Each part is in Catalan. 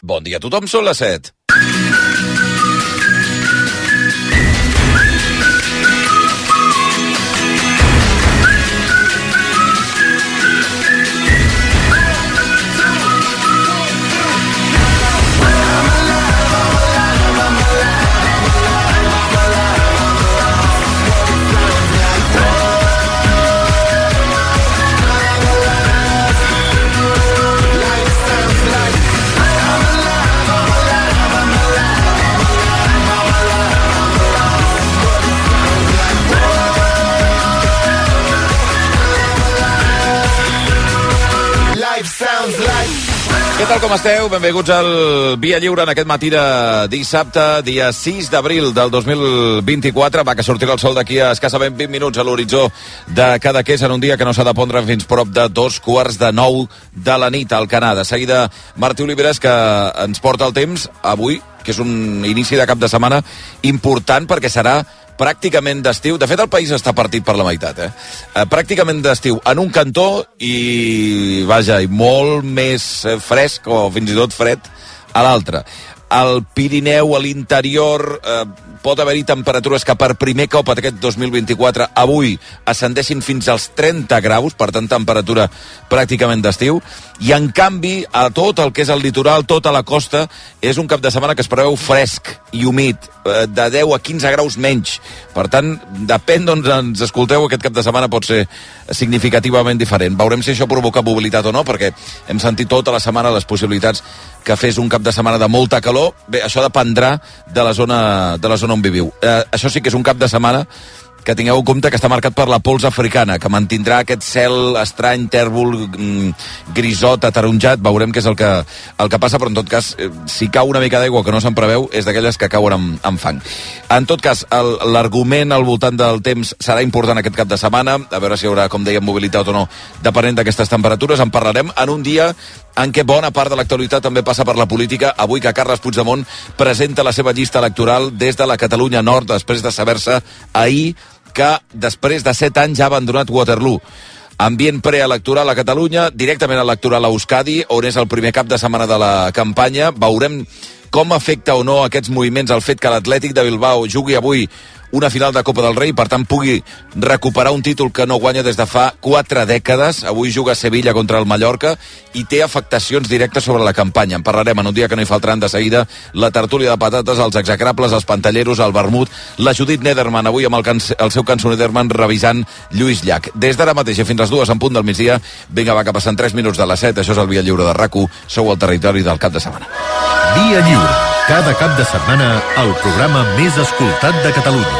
Bon dia a tothom, són les 7. Què tal, com esteu? Benvinguts al Via Lliure en aquest matí de dissabte, dia 6 d'abril del 2024. Va, que sortirà el sol d'aquí a escassament 20 minuts a l'horitzó de Cadaqués en un dia que no s'ha de pondre fins prop de 8:45 de la nit al Canà. De seguida, Martí Oliveres, que ens porta el temps avui, que és un inici de cap de setmana important perquè serà pràcticament d'estiu. De fet, el país està partit per la meitat, pràcticament d'estiu en un cantó i, vaja, i molt més fresc o fins i tot fred a l'altre. Al Pirineu, a l'interior, pot haver-hi temperatures que per primer cop aquest 2024 avui ascendeixin fins als 30 graus, per tant, temperatura pràcticament d'estiu, i en canvi, a tot el que és el litoral, tota la costa, és un cap de setmana que es preveu fresc i humit, de 10 a 15 graus menys. Per tant, depèn d'on ens escolteu, aquest cap de setmana pot ser significativament diferent. Veurem si això provoca mobilitat o no, perquè hem sentit tota la setmana les possibilitats que fes un cap de setmana de molta calor. Bé, això dependrà de la zona on viviu. Això sí que és un cap de setmana que tingueu en compte que està marcat per la pols africana, que mantindrà aquest cel estrany, tèrbol, grisot, ataronjat. Veurem què és el que passa, però en tot cas, si cau una mica d'aigua que no se'n preveu, és d'aquelles que cauen amb fang. En tot cas, l'argument al voltant del temps serà important aquest cap de setmana, a veure si hi haurà, com dèiem, mobilitat o no, depenent d'aquestes temperatures. En parlarem en un dia en què bona part de l'actualitat també passa per la política. Avui que Carles Puigdemont presenta la seva llista electoral des de la Catalunya Nord, després de saber-se ahir que després de 7 anys ja ha abandonat Waterloo. Ambient preelectoral a Catalunya, directament electoral a Euskadi, on és el primer cap de setmana de la campanya. Veurem com afecta o no aquests moviments el fet que l'Atlètic de Bilbao jugui avui una final de Copa del Rei, per tant pugui recuperar un títol que no guanya des de fa 4 dècades. Avui juga Sevilla contra el Mallorca i té afectacions directes sobre la campanya. En parlarem en un dia que no hi faltaran de seguida la tertúlia de patates, els execrables, els pantalleros, el vermut, la Judit Nederman, avui amb el seu cançó Nederman revisant Lluís Llach. Des d'ara mateix i fins les 2 en punt del migdia, vinga, va, que passen 3 minuts de les 7, això és el Via Lliure de RAC1, sou al territori del cap de setmana. Via Lliure, cada cap de setmana, el programa més escoltat de Catalunya.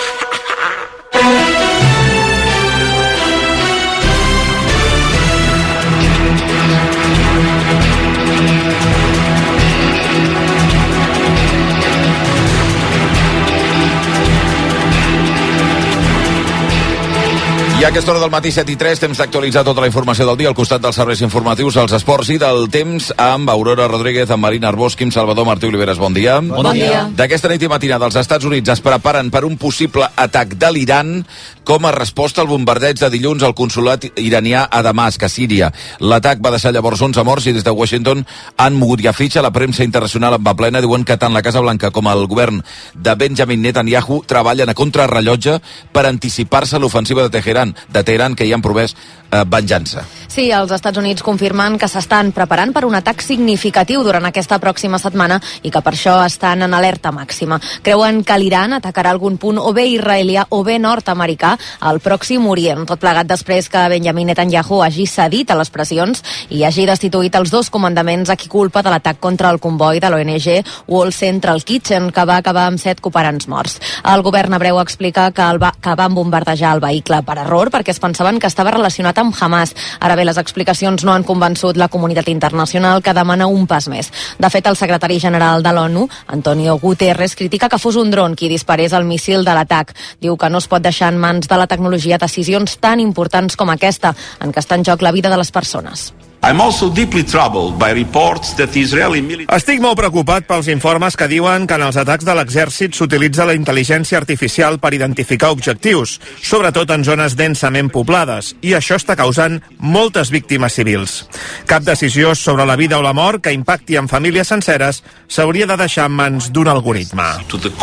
I a aquesta hora del matí, 7:03, temps d'actualitzar tota la informació del dia al costat dels serveis informatius, els esports i del temps amb Aurora Rodríguez, amb Marina Arbós, Quim Salvador, Martí Oliveres. Bon dia. Bon dia. D'aquesta nit i matinada, els Estats Units es preparen per un possible atac de l'Iran com a resposta al bombardeig de dilluns al consolat iranià a Damasc, a Síria. L'atac va deixar llavors 11 morts i des de Washington han mogut ja fitxa. La premsa internacional en va plena. Diuen que tant la Casa Blanca com el govern de Benjamin Netanyahu treballen a contrarrellotge per anticipar-se a l'ofensiva de Teheran, que hi han promès venjança. Sí, els Estats Units confirmen que s'estan preparant per un atac significatiu durant aquesta pròxima setmana i que per això estan en alerta màxima. Creuen que l'Iran atacarà algun punt o bé israelià o bé nord-americà al Pròxim Orient. Tot plegat després que Benjamin Netanyahu hagi cedit a les pressions i hagi destituït els 2 comandaments a qui culpa de l'atac contra el comboi de l'ONG World Central Kitchen, que va acabar amb 7 cooperants morts. El govern hebreu explica que van bombardejar el vehicle per error perquè es pensaven que estava relacionat amb Hamas. Ara bé, les explicacions no han convençut la comunitat internacional, que demana un pas més. De fet, el secretari general de l'ONU, Antonio Guterres, critica que fos un dron qui disparés el míssil de l'atac. Diu que no es pot deixar en mans de la tecnologia decisions tan importants com aquesta, en què està en joc la vida de les persones. Estic molt preocupat pels informes que diuen que en els atacs de l'exèrcit s'utilitza la intel·ligència artificial per identificar objectius, sobretot en zones densament poblades, i això està causant moltes víctimes civils. Cap decisió sobre la vida o la mort que impacti en famílies senceres s'hauria de deixar en mans d'un algoritme.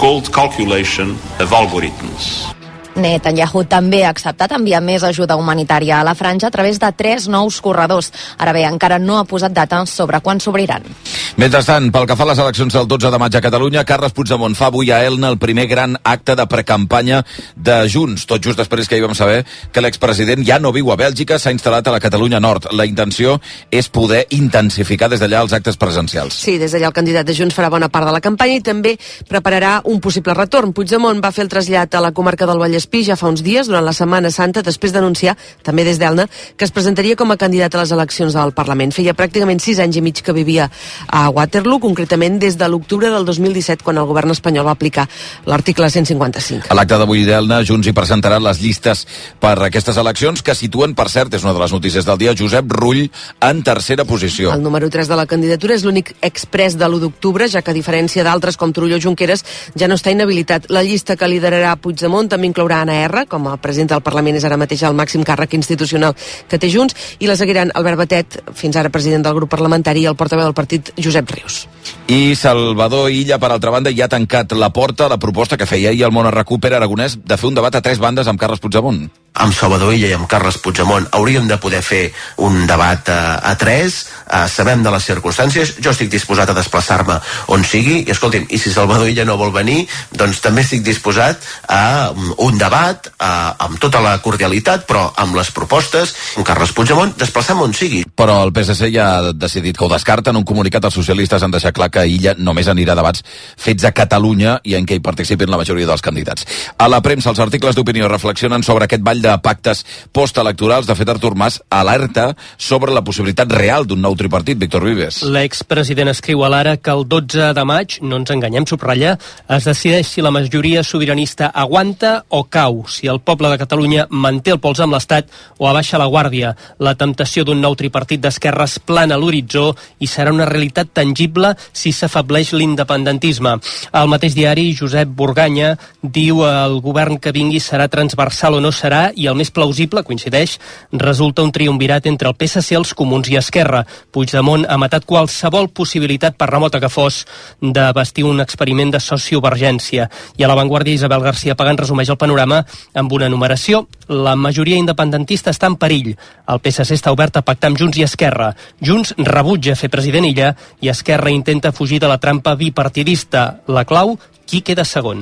Netanyahu també ha acceptat enviar més ajuda humanitària a la franja a través de 3 nous corredors. Ara bé, encara no ha posat data sobre quan s'obriran. Mentrestant, pel que fa a les eleccions del 12 de maig a Catalunya, Carles Puigdemont fa avui a Elna el primer gran acte de precampanya de Junts, tot just després que hi vam saber que l'expresident ja no viu a Bèlgica, s'ha instal·lat a la Catalunya Nord. La intenció és poder intensificar des d'allà els actes presencials. Sí, des d'allà el candidat de Junts farà bona part de la campanya i també prepararà un possible retorn. Puigdemont va fer el trasllat a la comarca del Vallespí ja fa uns dies, durant la Setmana Santa, després d'anunciar, també des d'Elna, que es presentaria com a candidat a les eleccions del Parlament. Feia pràcticament 6 anys i mig que vivia a Waterloo, concretament des de l'octubre del 2017, quan el govern espanyol va aplicar l'article 155. A l'acte d'avui d'Elna, Junts hi presentarà les llistes per aquestes eleccions, que situen, per cert, és una de les notícies del dia, Josep Rull en tercera posició. El número 3 de la candidatura és l'únic exprés de l'1 d'octubre, ja que a diferència d'altres com Turull o Junqueras, ja no està inhabilitat. La llista que liderarà Puigdemont també inclourà Anna R, com a president del Parlament és ara mateix el màxim càrrec institucional que té Junts, i la seguiran Albert Batet, fins ara president del grup parlamentari, i el portaveu del partit, Josep Rius. I Salvador Illa, per altra banda, ja ha tancat la porta a la proposta que feia ahir el Món Recupera Aragonès de fer un debat a 3 bandes amb Carles Puigdemont. Amb Salvador Illa i amb Carles Puigdemont hauríem de poder fer un debat a 3, sabem de les circumstàncies, jo estic disposat a desplaçar-me on sigui, i escolti'm, i si Salvador Illa no vol venir, doncs també estic disposat a un debat amb tota la cordialitat, però amb les propostes, amb Carles Puigdemont, desplaçar-me on sigui. Però el PSC ja ha decidit que ho descarta. En un comunicat, els socialistes han deixat clar que Illa només anirà a debats fets a Catalunya i en què hi participin la majoria dels candidats. A la premsa, els articles d'opinió reflexionen sobre aquest ball de pactes postelectorals. De fet, Artur Mas alerta sobre la possibilitat real d'un nou tripartit. Víctor Vives. L'expresident escriu a l'Ara que el 12 de maig, no ens enganyem, subratlla, es decideix si la majoria sobiranista aguanta o cau, si el poble de Catalunya manté el pols amb l'Estat o abaixa la guàrdia. La temptació d'un nou tripartit d'esquerres plana a l'horitzó i serà una realitat tangible si s'afableix l'independentisme. Al mateix diari, Josep Burganya diu el govern que vingui serà transversal o no serà, i el més plausible, coincideix, resulta un triumvirat entre el PSC, els Comuns i Esquerra. Puigdemont ha matat qualsevol possibilitat, per remota que fos, de bastir un experiment de sociovergència. I a l'avantguàrdia, Isabel García Pagán resumeix el panorama amb una enumeració. La majoria independentista està en perill. El PSC està obert a pactar amb Junts i Esquerra. Junts rebutja fer president Illa i Esquerra intenta fugir de la trampa bipartidista. La clau, qui queda segon?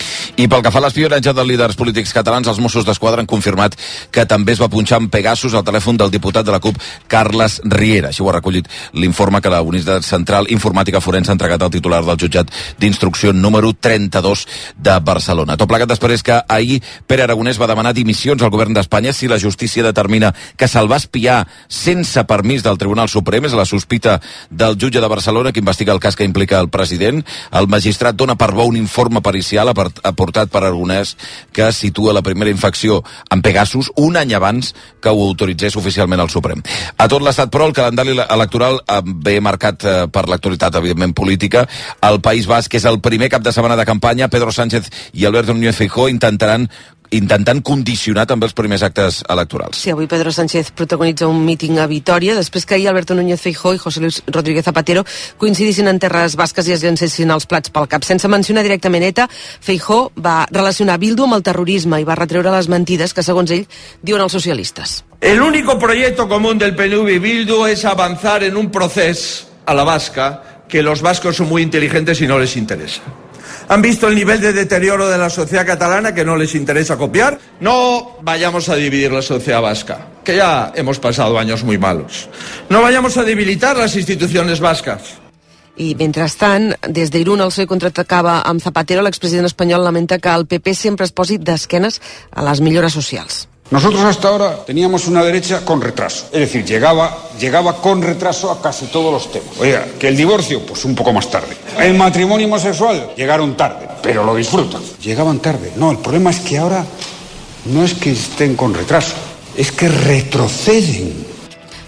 I pel que fa a l'espionatge dels líders polítics catalans, els Mossos d'Esquadra han confirmat que també es va punxar amb Pegasus al telèfon del diputat de la CUP, Carles Riera. Així ho ha recollit l'informe que la Unitat Central Informàtica Forense ha entregat al titular del jutjat d'instrucció número 32 de Barcelona. Tot plegat després que ahir Pere Aragonès va demanar dimissions al govern d'Espanya si la justícia determina que se'l va espiar sense permís del Tribunal Suprem. És la sospita del jutge de Barcelona que investiga el cas que implica el president. El magistrat dona per bo un informe pericial aportat per Aragonès que situa la primera infecció en Pegasus un any abans que ho autoritzés oficialment el Suprem. A tot l'estat, però, el calendari electoral ve marcat per l'actualitat, evidentment, política. El País Basc és el primer cap de setmana de campanya. Pedro Sánchez i Alberto Núñez Feijóo intentant condicionar també els primers actes electorals. Sí, avui Pedro Sánchez protagonitza un míting a Vitoria, després que ahir Alberto Núñez Feijóo i José Luis Rodríguez Zapatero coincidissin en terres basques i es llancessin els plats pel cap. Sense mencionar directament ETA, Feijóo va relacionar Bildu amb el terrorisme i va retreure les mentides que, segons ell, diuen els socialistes. El único proyecto común del PNV y Bildu es avanzar en un proceso a la vasca que los vascos son muy inteligentes y no les interesa. ¿Han visto el nivel de deterioro de la sociedad catalana que no les interesa copiar? No vayamos a dividir la sociedad vasca, que ya hemos pasado años muy malos. No vayamos a debilitar las instituciones vascas. I, mentrestant, des d'Irun el PSOE contraatacava amb Zapatero. L'expresident espanyol lamenta que el PP sempre es posi d'esquenes a les millores socials. Nosotros hasta ahora teníamos una derecha con retraso, es decir, llegaba con retraso a casi todos los temas. Oiga, que el divorcio, pues un poco más tarde. El matrimonio homosexual, llegaron tarde, pero lo disfrutan. Llegaban tarde. No, el problema es que ahora no es que estén con retraso, es que retroceden.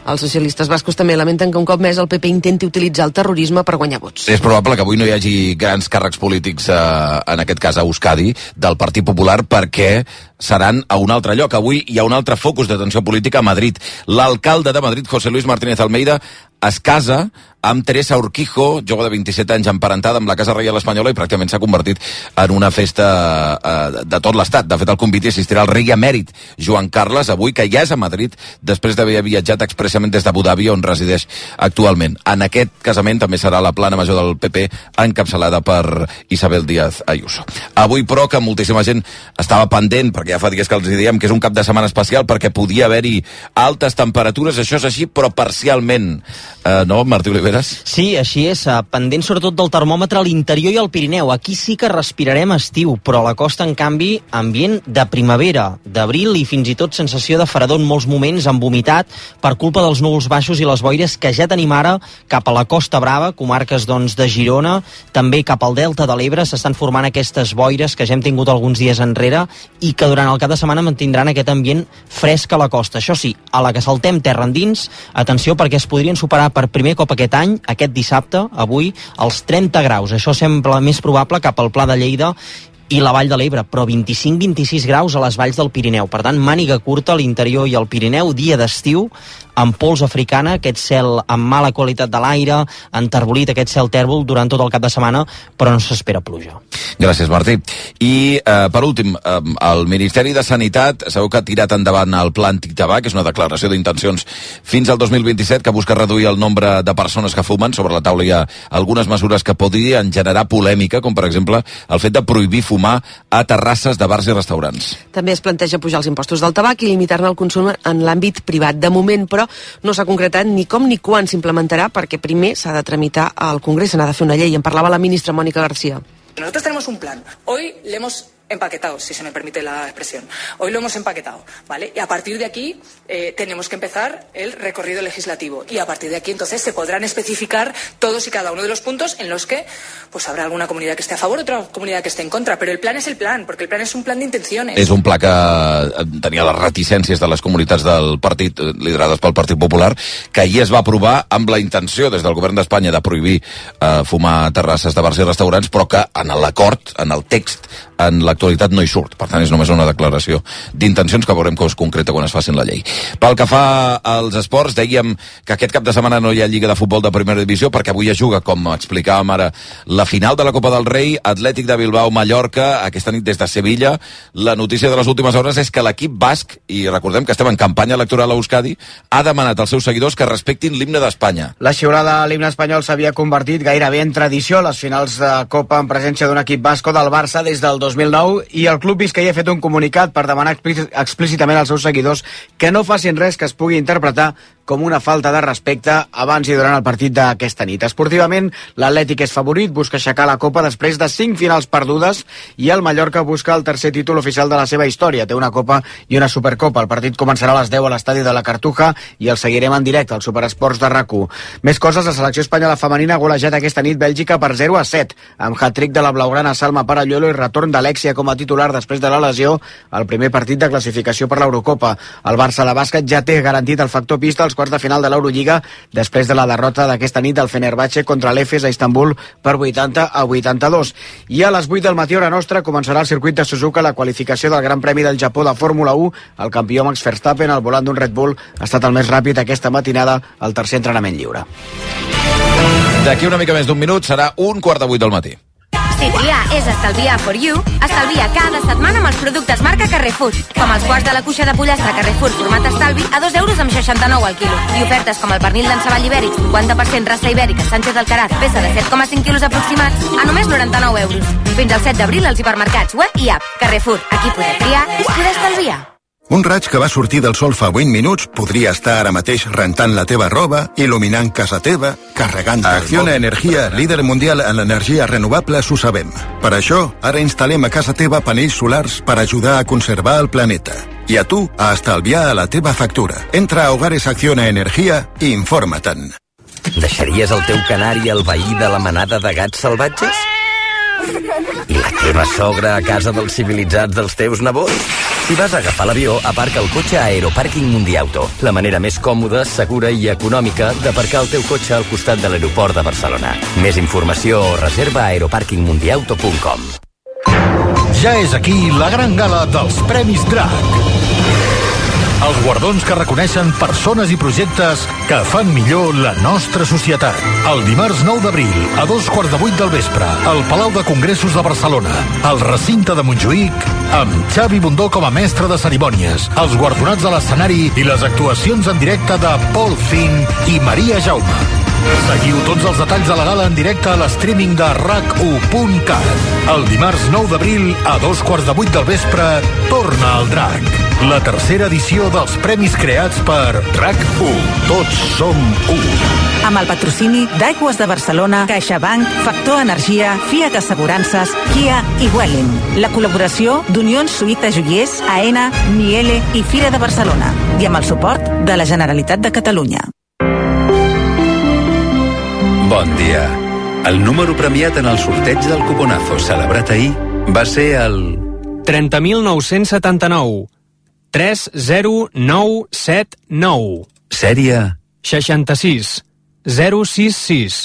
Els socialistes bascos també lamenten que un cop més el PP intenti utilitzar el terrorisme per guanyar vots. És probable que avui no hi hagi grans càrrecs polítics, en aquest cas a Euskadi, del Partit Popular, perquè seran a un altre lloc. Avui hi ha un altre focus d'atenció política a Madrid. L'alcalde de Madrid, José Luis Martínez Almeida, es casa amb Teresa Urquijo, jove de 27 anys emparentada amb la Casa Reial Espanyola, i pràcticament s'ha convertit en una festa de tot l'estat. De fet, el convit assistirà el rei emèrit Joan Carles, avui, que ja és a Madrid, després d'haver viatjat expressament des d'Abu Dhabi, on resideix actualment. En aquest casament també serà la plana major del PP, encapçalada per Isabel Díaz Ayuso. Avui, però, que moltíssima gent estava pendent, perquè ja fa dies que els diem que és un cap de setmana especial, perquè podia haver-hi altes temperatures, això és així, però parcialment. No, Martí Oliveres? Sí, així és, pendent sobretot del termòmetre a l'interior i al Pirineu. Aquí sí que respirarem estiu, però a la costa, en canvi, ambient de primavera, d'abril i fins i tot sensació de fredor en molts moments, amb humitat, per culpa dels núvols baixos i les boires que ja tenim ara cap a la Costa Brava, comarques doncs de Girona, també cap al Delta de l'Ebre s'estan formant aquestes boires que ja hem tingut alguns dies enrere i que durant el cap de setmana mantindran aquest ambient fresc a la costa. Això sí, a la que saltem terra endins, atenció, perquè es podrien superar per primer cop aquest any, aquest dissabte, avui, els 30 graus. Això sembla més probable cap al Pla de Lleida i la Vall de l'Ebre, però 25-26 graus a les valls del Pirineu. Per tant, màniga curta a l'interior i al Pirineu, dia d'estiu, amb pols africana, aquest cel amb mala qualitat de l'aire, enterbolit, aquest cel tèrbol durant tot el cap de setmana, però no s'espera pluja. Gràcies, Martí. I, per últim, el Ministeri de Sanitat sabeu que ha tirat endavant el Pla Antitabac, que és una declaració d'intencions fins al 2027, que busca reduir el nombre de persones que fumen. Sobre la taula hi ha algunes mesures que podrien generar polèmica, com per exemple el fet de prohibir fumar a terrasses de bars i restaurants. També es planteja pujar els impostos del tabac i limitar-ne el consum en l'àmbit privat. De moment, però, no s'ha concretat ni com ni quan s'implementarà, perquè primer s'ha de tramitar al Congrés, se n'ha de fer una llei. En parlava la ministra Mónica García. Nosotros tenemos un plan. Hoy le hemos empaquetado, si se me permite la expresión. Hoy lo hemos empaquetado, ¿vale? Y a partir de aquí tenemos que empezar el recorrido legislativo. Y a partir de aquí, entonces, se podrán especificar todos y cada uno de los puntos en los que pues habrá alguna comunidad que esté a favor, otra comunidad que esté en contra. Pero el plan es el plan, porque el plan es un plan de intenciones. És un pla que tenia les reticències de les comunitats del partit, liderades pel Partit Popular, que ahir es va aprovar amb la intenció des del govern d'Espanya de prohibir fumar a terrasses de bars i restaurants, però que en l'acord, en el text, en l'actualitat no hi surt. Per tant, és només una declaració d'intencions que veurem com es concreta quan es facin la llei. Pel que fa als esports, dèiem que aquest cap de setmana no hi ha Lliga de Futbol de Primera Divisió, perquè avui es juga, com explicàvem ara, la final de la Copa del Rei, Atlètic de Bilbao-Mallorca, aquesta nit des de Sevilla. La notícia de les últimes hores és que l'equip basc, i recordem que estem en campanya electoral a Euskadi, ha demanat als seus seguidors que respectin l'himne d'Espanya. La xiulada a l'himne espanyol s'havia convertit gairebé en tradició a les finals de Copa en presència d'un equip basco del Barça des del 2009, i el club biscaí ha fet un comunicat per demanar explícitament als seus seguidors que no facin res que es pugui interpretar com una falta de respecte abans i durant el partit d'aquesta nit. Esportivament, l'Atlètic és favorit, busca aixecar la Copa després de 5 finals perdudes, i el Mallorca busca el tercer títol oficial de la seva història. Té una Copa i una Supercopa. El partit començarà a les 10 a l'estadi de la Cartuja i el seguirem en directe al Superesports de RAC1. Més coses, la selecció espanyola femenina ha golejat aquesta nit Bèlgica per 0-7, amb hat-trick de la blaugrana Salma Paralluelo i retorn d'Alexia com a titular després de la lesió al primer partit de classificació per l'Eurocopa. El Barça de bàsquet ja té garantit el factor pista als quarts de final de l'Eurolliga després de la derrota d'aquesta nit del Fenerbahçe contra l'Efes a Istanbul per 80-82. I a les 8 del matí hora nostra començarà el circuit de Suzuka la qualificació del Gran Premi del Japó de Fórmula 1. El campió Max Verstappen, al volant d'un Red Bull, ha estat el més ràpid aquesta matinada al tercer entrenament lliure. D'aquí una mica més d'un minut serà 7:45 del matí. Si triar és estalviar for you, estalvia cada setmana amb els productes marca Carrefour, com els quarts de la cuixa de pollastre Carrefour format estalvi a 2,69 € al quilo. I ofertes com el pernil d'enceball ibèric 50% raça ibèrica Sánchez Alcaraz, peça de 7,5 quilos aproximats, a només 99 €. Fins al 7 d'abril als hipermercats web i app. Carrefour, aquí poder triar és poder estalviar. Un raig que va sortir del sol fa 20 minuts podria estar ara mateix rentant la teva roba, il·luminant casa teva, carregant... A Acciona Energia, líder mundial en l'energia renovable, ho sabem. Per això, ara instal·lem a casa teva panells solars per ajudar a conservar el planeta. I a tu, a estalviar a la teva factura. Entra a Hogares Acciona Energia i informa-te'n. Deixaries el teu canari al veí de la manada de gats salvatges? I la teva sogra a casa dels civilitzats dels teus nebots? Si vas a agafar l'avió, aparca el cotxe a Aeroparking Mundiauto, la manera més còmoda, segura i econòmica d'aparcar el teu cotxe al costat de l'aeroport de Barcelona. Més informació o reserva a aeroparkingmundiauto.com. Ja és aquí la gran gala dels Premis DRAC. Els guardons que reconeixen persones i projectes que fan millor la nostra societat. El dimarts 9 d'abril, a 7:15 del vespre, al Palau de Congressos de Barcelona, al recinte de Montjuïc, amb Xavi Bundó com a mestre de cerimònies, els guardonats a l'escenari i les actuacions en directe de Paul Finn i Maria Jaume. Seguiu tots els detalls de la gala en directe a l'streaming de RAC1.cat. El dimarts 9 d'abril, a 7:15 del vespre, torna al DRAC. La tercera edició dels premis creats per RAC1. Tots som u. Amb el patrocini d'Aigües de Barcelona, CaixaBank, Factor Energia, Fiat Assegurances, Kia i Welling. La col·laboració d'Unions Suïta Joiers, AENA, Miele i Fira de Barcelona. I amb el suport de la Generalitat de Catalunya. Bon dia. El número premiat en el sorteig del cuponazo celebrat ahir va ser el 30.979 30979. Sèrie 66 066.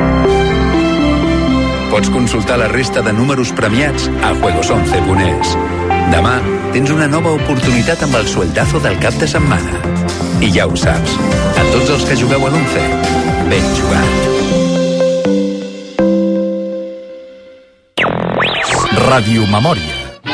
Pots consultar la resta de números premiats a juegos11.es. Demà tens una nova oportunitat amb el sueldazo del cap de setmana. I ja ho saps, a tots els que jugueu a l'11, ben jugat. Ràdio Memòria.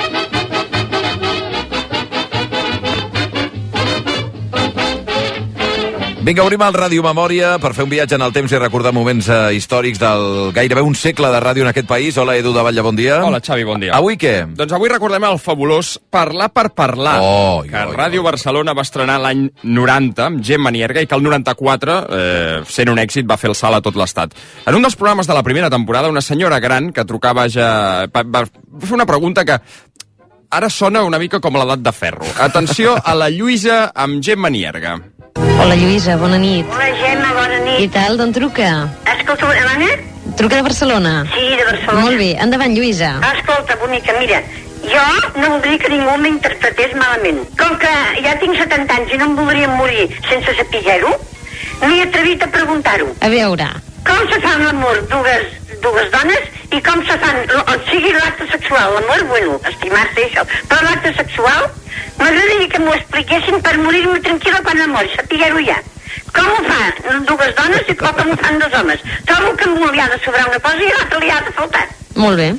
Vinga, obrim el Ràdio Memòria per fer un viatge en el temps i recordar moments històrics del gairebé un segle de ràdio en aquest país. Hola, Edu de Batlle, bon dia. Hola, Xavi, bon dia. Avui què? Doncs avui recordem el fabulós Parlar per Parlar, que Ràdio Barcelona va estrenar l'any 90 amb Gemma Nierga i que el 94, sent un èxit, va fer el salt a tot l'estat. En un dels programes de la primera temporada, una senyora gran que trucava ja... va fer una pregunta que ara sona una mica com l'edat de ferro. Atenció a la Lluïsa amb Gemma Nierga. Hola, Lluïsa, bona nit. Hola, Gemma, bona nit. Què tal, d'on truca? Escolta, Anna? Truca de Barcelona. Sí, de Barcelona. Molt bé, endavant, Lluïsa. Escolta, bonica, mira, jo no voldria que ningú m'interpretés malament. Com que ja tinc 70 anys i no em voldria morir sense saber-ho, m'he atrevit a preguntar-ho. A veure. Com se fan l'amor dues dones i com se fan, o sigui l'acte sexual, l'amor, bueno, estimar-se això, però l'acte sexual m'agradaria que m'ho expliquessin per morir-me tranquil·la quan em mori, saber-ho ja. Com ho fan dues dones i com ho fan dos homes? Trobo que a un li ha de sobrar una cosa i a l'altre li ha de faltar. Molt bé.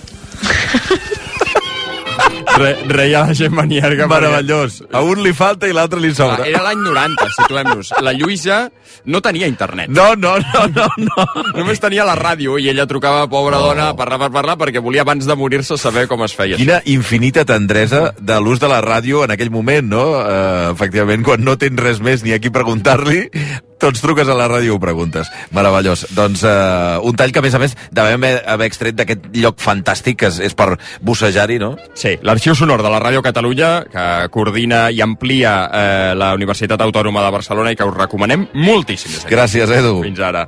Reia la Gemma Nierga. Meravellós. A un li falta i l'altre li sobra. Era l'any 90, situem-nos. La Lluïsa no tenia internet. No. Només tenia la ràdio i ella trucava, pobra dona, a parlar perquè volia abans de morir-se saber com es feia. Quina infinita tendresa de l'ús de la ràdio en aquell moment, no? Efectivament, quan no tens res més ni a qui preguntar-li, tots truques a la ràdio i ho preguntes. Meravellós. Doncs un tall que, a més, devem haver extret d'aquest lloc fantàstic que és per bussejar-hi, no? Sí, l'arxiu sonor de la Ràdio Catalunya, que coordina i amplia la Universitat Autònoma de Barcelona i que us recomanem moltíssim. Gràcies, Edu. Fins ara.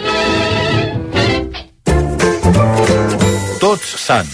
Tots Sants.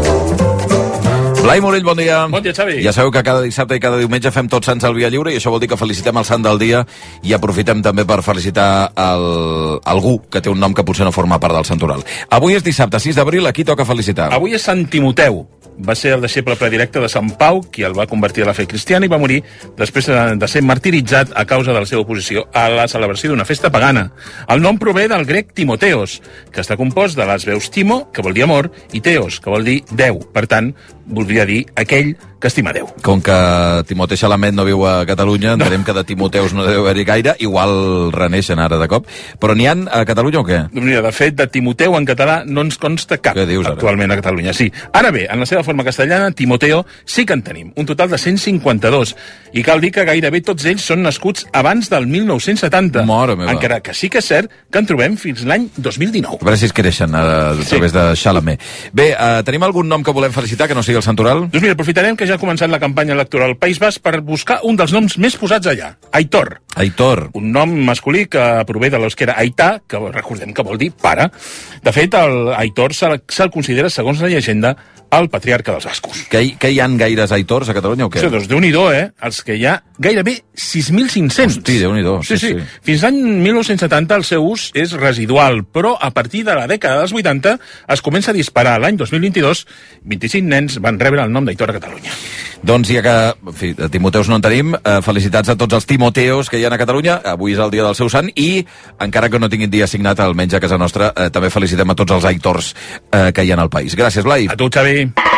Blai Morell, bon dia. Bon dia, Xavi. Ja sabeu que cada dissabte i cada diumenge fem Tots Sants al Via Lliure i això vol dir que felicitem el sant del dia i aprofitem també per felicitar algú que té un nom que potser no forma part del santoral. Avui és dissabte, 6 d'abril, a qui toca felicitar? Avui és Sant Timoteu. Va ser el deixeble predilecte de Sant Pau, qui el va convertir a la fe cristiana i va morir després de ser martiritzat a causa de la seva oposició a la celebració d'una festa pagana. El nom prové del grec Timoteos, que està compost de les veus Timo, que vol dir amor, i Teos, que vol dir Déu. Per tant, voldria dir aquell que estima Déu. Com que Timoteu Chalamet no viu a Catalunya, entenem que de Timoteus no deu haver-hi gaire, igual reneixen ara de cop. Però n'hi ha a Catalunya o què? Mira, de fet, de Timoteu en català no ens consta cap. Què dius, ara? Actualment a Catalunya, sí. Ara bé, en la seva forma castellana, Timoteo sí que en tenim, un total de 152. I cal dir que gairebé tots ells són nascuts abans del 1970. Mare meva. Encara que sí que és cert que en trobem fins l'any 2019. A veure si es creixen a través de Chalamet. Bé, tenim algun nom que volem felicitar que no sigui el santoral? Doncs mira, aprofitarem que ja ha començat la campanya electoral al País Basc per buscar un dels noms més posats allà, Aitor. Aitor. Un nom masculí que prové de l'euskera Aità, que recordem que vol dir pare. De fet, el Aitor se'l considera, segons la llegenda, el patriarca dels bascos. Que hi han gaires Aitors a Catalunya o què? Sí, doncs Déu-n'hi-do, Els que hi ha gairebé 6.500. Hosti, Déu-n'hi-do. Sí. Fins l'any 1970 el seu ús és residual, però a partir de la dècada dels 80 es comença a disparar. L'any 2022, 25 nens van rebre el nom d'Aitor a Catalunya. Doncs ja que, en fi, de Timoteus no en tenim, felicitats a tots els Timoteus que hi ha a Catalunya. Avui és el dia del seu sant i, encara que no tinguin dia assignat, almenys a casa nostra, també felicitem a tots els Aitors que hi ha al país. Gràcies, Blai. A tu, Xavi.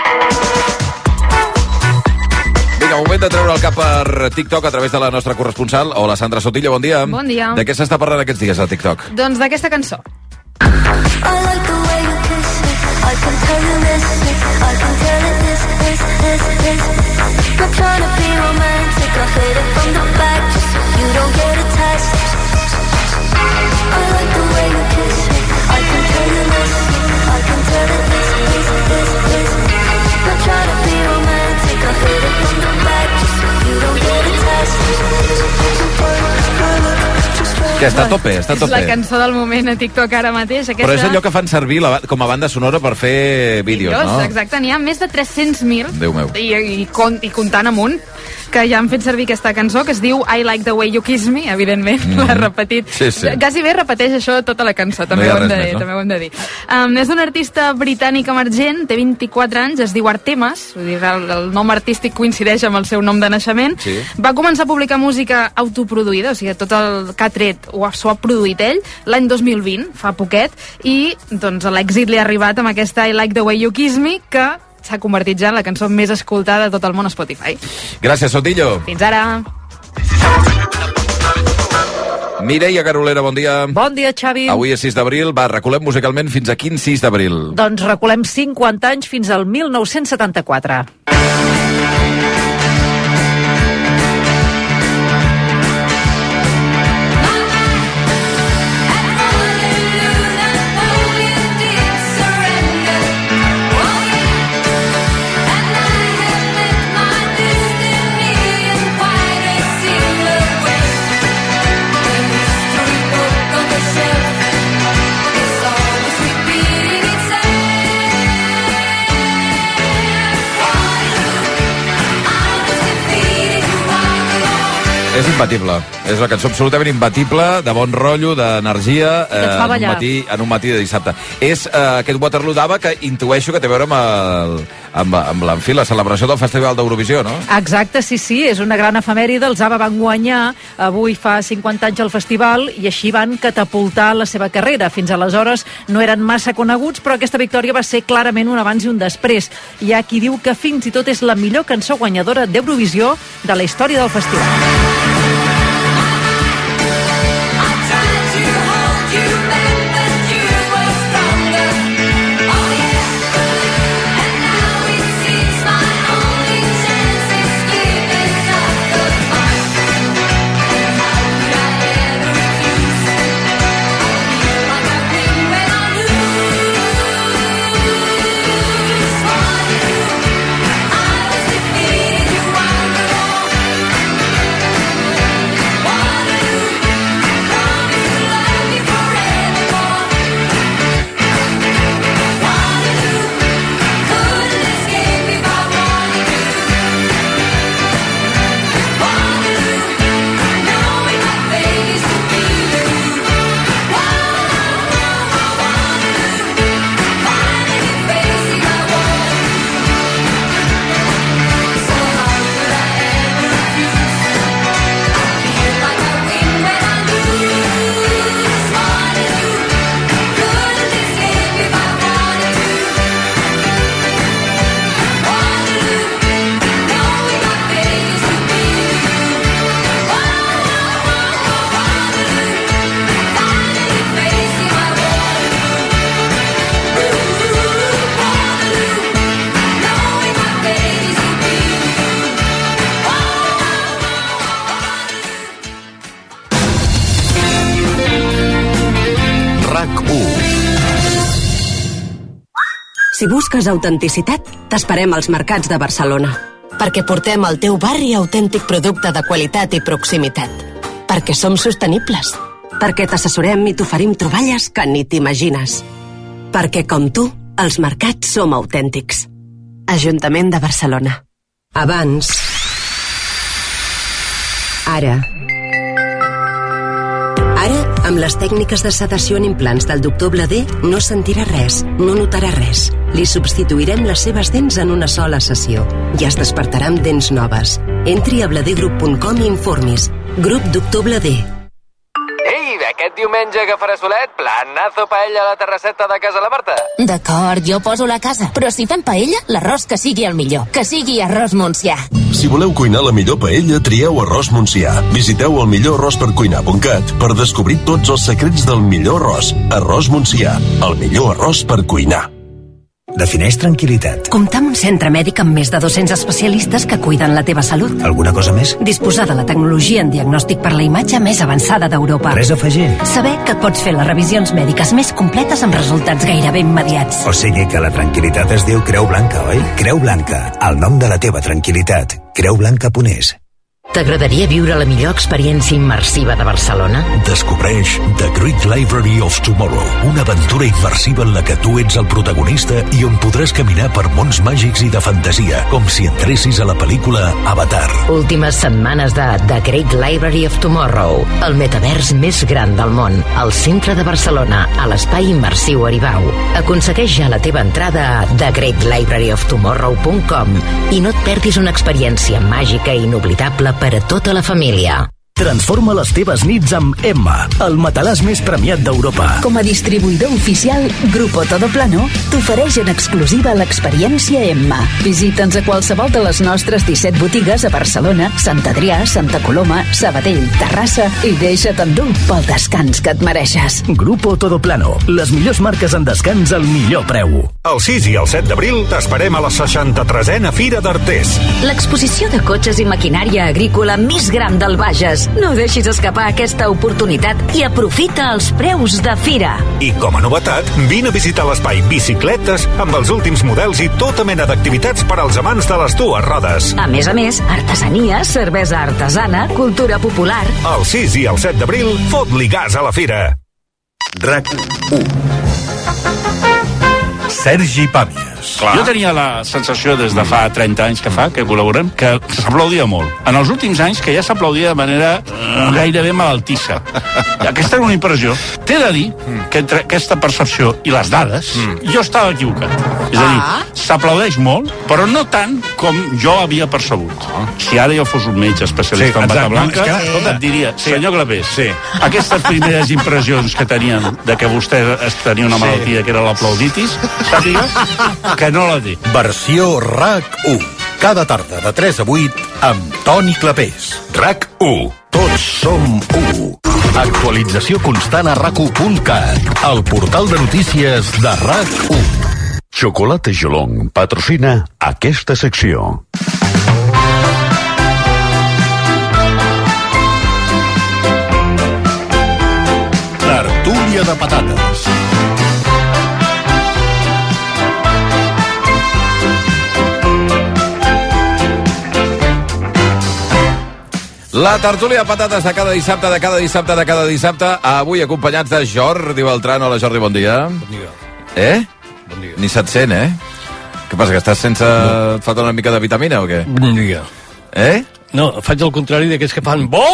Vinga, moment de treure el cap per TikTok a través de la nostra corresponsal. Hola, Sandra Sotillo, bon dia. Bon dia. De què s'està parlant aquests dies a TikTok? Doncs d'aquesta cançó. Que està a tope, està a tope. És la cançó del moment a TikTok ara mateix. Aquesta... Però és allò que fan servir com a banda sonora per fer vídeos, no? Exacte, n'hi ha més de 300.000. Déu meu. I comptant amunt, que ja han fet servir aquesta cançó, que es diu I Like the Way You Kiss Me, evidentment, l'ha repetit. Sí. Quasi bé repeteix això tota la cançó, també ho hem de dir. És un artista britànic emergent, té 24 anys, es diu Artemas, vull dir, el nom artístic coincideix amb el seu nom de naixement. Sí. Va començar a publicar música autoproduïda, o sigui, tot el que ha tret s'ho ha produït ell, l'any 2020, fa poquet, i doncs l'èxit li ha arribat amb aquesta I Like the Way You Kiss Me, que s'ha convertit ja en la cançó més escoltada de tot el món a Spotify. Gràcies, Sotillo. Fins ara. Mireia Carolera, bon dia. Bon dia, Xavi. Avui és 6 d'abril. Va, reculem musicalment fins a quin 6 d'abril? Doncs reculem 50 anys fins al 1974. És imbatible. És una cançó absolutament imbatible, de bon rotllo, d'energia, en un matí de dissabte. És aquest Waterloo d'ABBA que intueixo que té a veure amb la celebració del Festival d'Eurovisió, no? Exacte, sí. És una gran efemèride. Els ABBA van guanyar avui fa 50 anys al festival i així van catapultar la seva carrera. Fins aleshores no eren massa coneguts, però aquesta victòria va ser clarament un abans i un després. Hi ha qui diu que fins i tot és la millor cançó guanyadora d'Eurovisió de la història del festival. Si busques autenticitat, t'esperem als mercats de Barcelona. Perquè portem al teu barri autèntic producte de qualitat i proximitat. Perquè som sostenibles. Perquè t'assessorem i t'oferim troballes que ni t'imagines. Perquè, com tu, els mercats som autèntics. Ajuntament de Barcelona. Abans. Ara. Ara, amb les tècniques de sedació en implants del doctor Blader, no sentirà res, no notarà res. Li substituirem les seves dents en una sola sessió i es despertarà amb dents noves. Entri a bladergroup.com i informis. Grup Doctor Blader. Ei, aquest diumenge que farà solet, planazo paella a la terrasseta de casa la Marta. D'acord, jo poso la casa. Però si fem paella, l'arròs que sigui el millor. Que sigui arròs Montsià. Si voleu cuinar la millor paella, trieu Arròs Montsià. Visiteu el millorarròspercuinar.cat per descobrir tots els secrets del millor arròs. Arròs Montsià, el millor arròs per cuinar. Defineix tranquil·litat. Comptar amb un centre mèdic amb més de 200 especialistes que cuiden la teva salut. Alguna cosa més? Disposar de la tecnologia en diagnòstic per la imatge més avançada d'Europa. Res a afegir. Saber que pots fer les revisions mèdiques més completes amb resultats gairebé immediats. O sigui que la tranquil·litat es diu Creu Blanca, oi? Creu Blanca, el nom de la teva tranquil·litat. Creublanca.es. T'agradaria viure la millor experiència immersiva de Barcelona? Descobreix The Great Library of Tomorrow, una aventura immersiva en la que tu ets el protagonista i on podràs caminar per mons màgics i de fantasia, com si entressis a la pel·lícula Avatar. Últimes setmanes de The Great Library of Tomorrow, el metavers més gran del món, al centre de Barcelona, a l'espai immersiu Aribau. Aconsegueix ja la teva entrada a thegreatlibraryoftomorrow.com i no et perdis una experiència màgica i inoblidable per a tota la família. Transforma les teves nits amb Emma, el matalàs més premiat d'Europa. Com a distribuïdor oficial, Grupo Todoplano t'ofereix en exclusiva l'experiència Emma. Visita'ns a qualsevol de les nostres 17 botigues a Barcelona, Sant Adrià, Santa Coloma, Sabadell, Terrassa i deixa't endur pel descans que et mereixes. Grupo Todoplano, les millors marques en descans al millor preu. El 6 i el 7 d'abril t'esperem a la 63a Fira d'Artés. L'exposició de cotxes i maquinària agrícola més gran del Bages. No deixis escapar aquesta oportunitat i aprofita els preus de fira. I com a novetat, vine a visitar l'espai Bicicletes amb els últims models i tota mena d'activitats per als amants de les dues rodes. A més, artesania, cervesa artesana, cultura popular. El 6 i el 7 d'abril, fot-li gas a la fira. RAC 1. Sergi Pàmies. Clar. Jo tenia la sensació des de fa 30 anys que col·laborem, que s'aplaudia molt. En els últims anys que ja s'aplaudia de manera gairebé malaltissa. Aquesta era una impressió. T'he de dir que entre aquesta percepció i les dades, jo estava equivocat. És a dir, s'aplaudeix molt, però no tant com jo havia percebut. Si ara jo fos un metge especialista en bata blanca, et diria, senyor Clapés, aquestes primeres impressions que tenien de que vostè tenia una malaltia que era l'aplauditis, sàpiga que no la té. Versió RAC 1. Cada tarda de 3 a 8 amb Toni Clapés. RAC 1. Tots som 1. Actualització constant a RAC1.cat, el portal de notícies de RAC 1. Xocolata Geelong patrocina aquesta secció. Tertúlia de patates. La tertúlia de patates de cada dissabte, avui acompanyats de Jordi Beltrán. Hola, Jordi, bon dia. Bon dia. Bon dia. Ni se't sent, Què passa, que estàs sense... Et falta una mica de vitamina o què? Bon dia. No, faig el contrari d'aquells que fan... Bon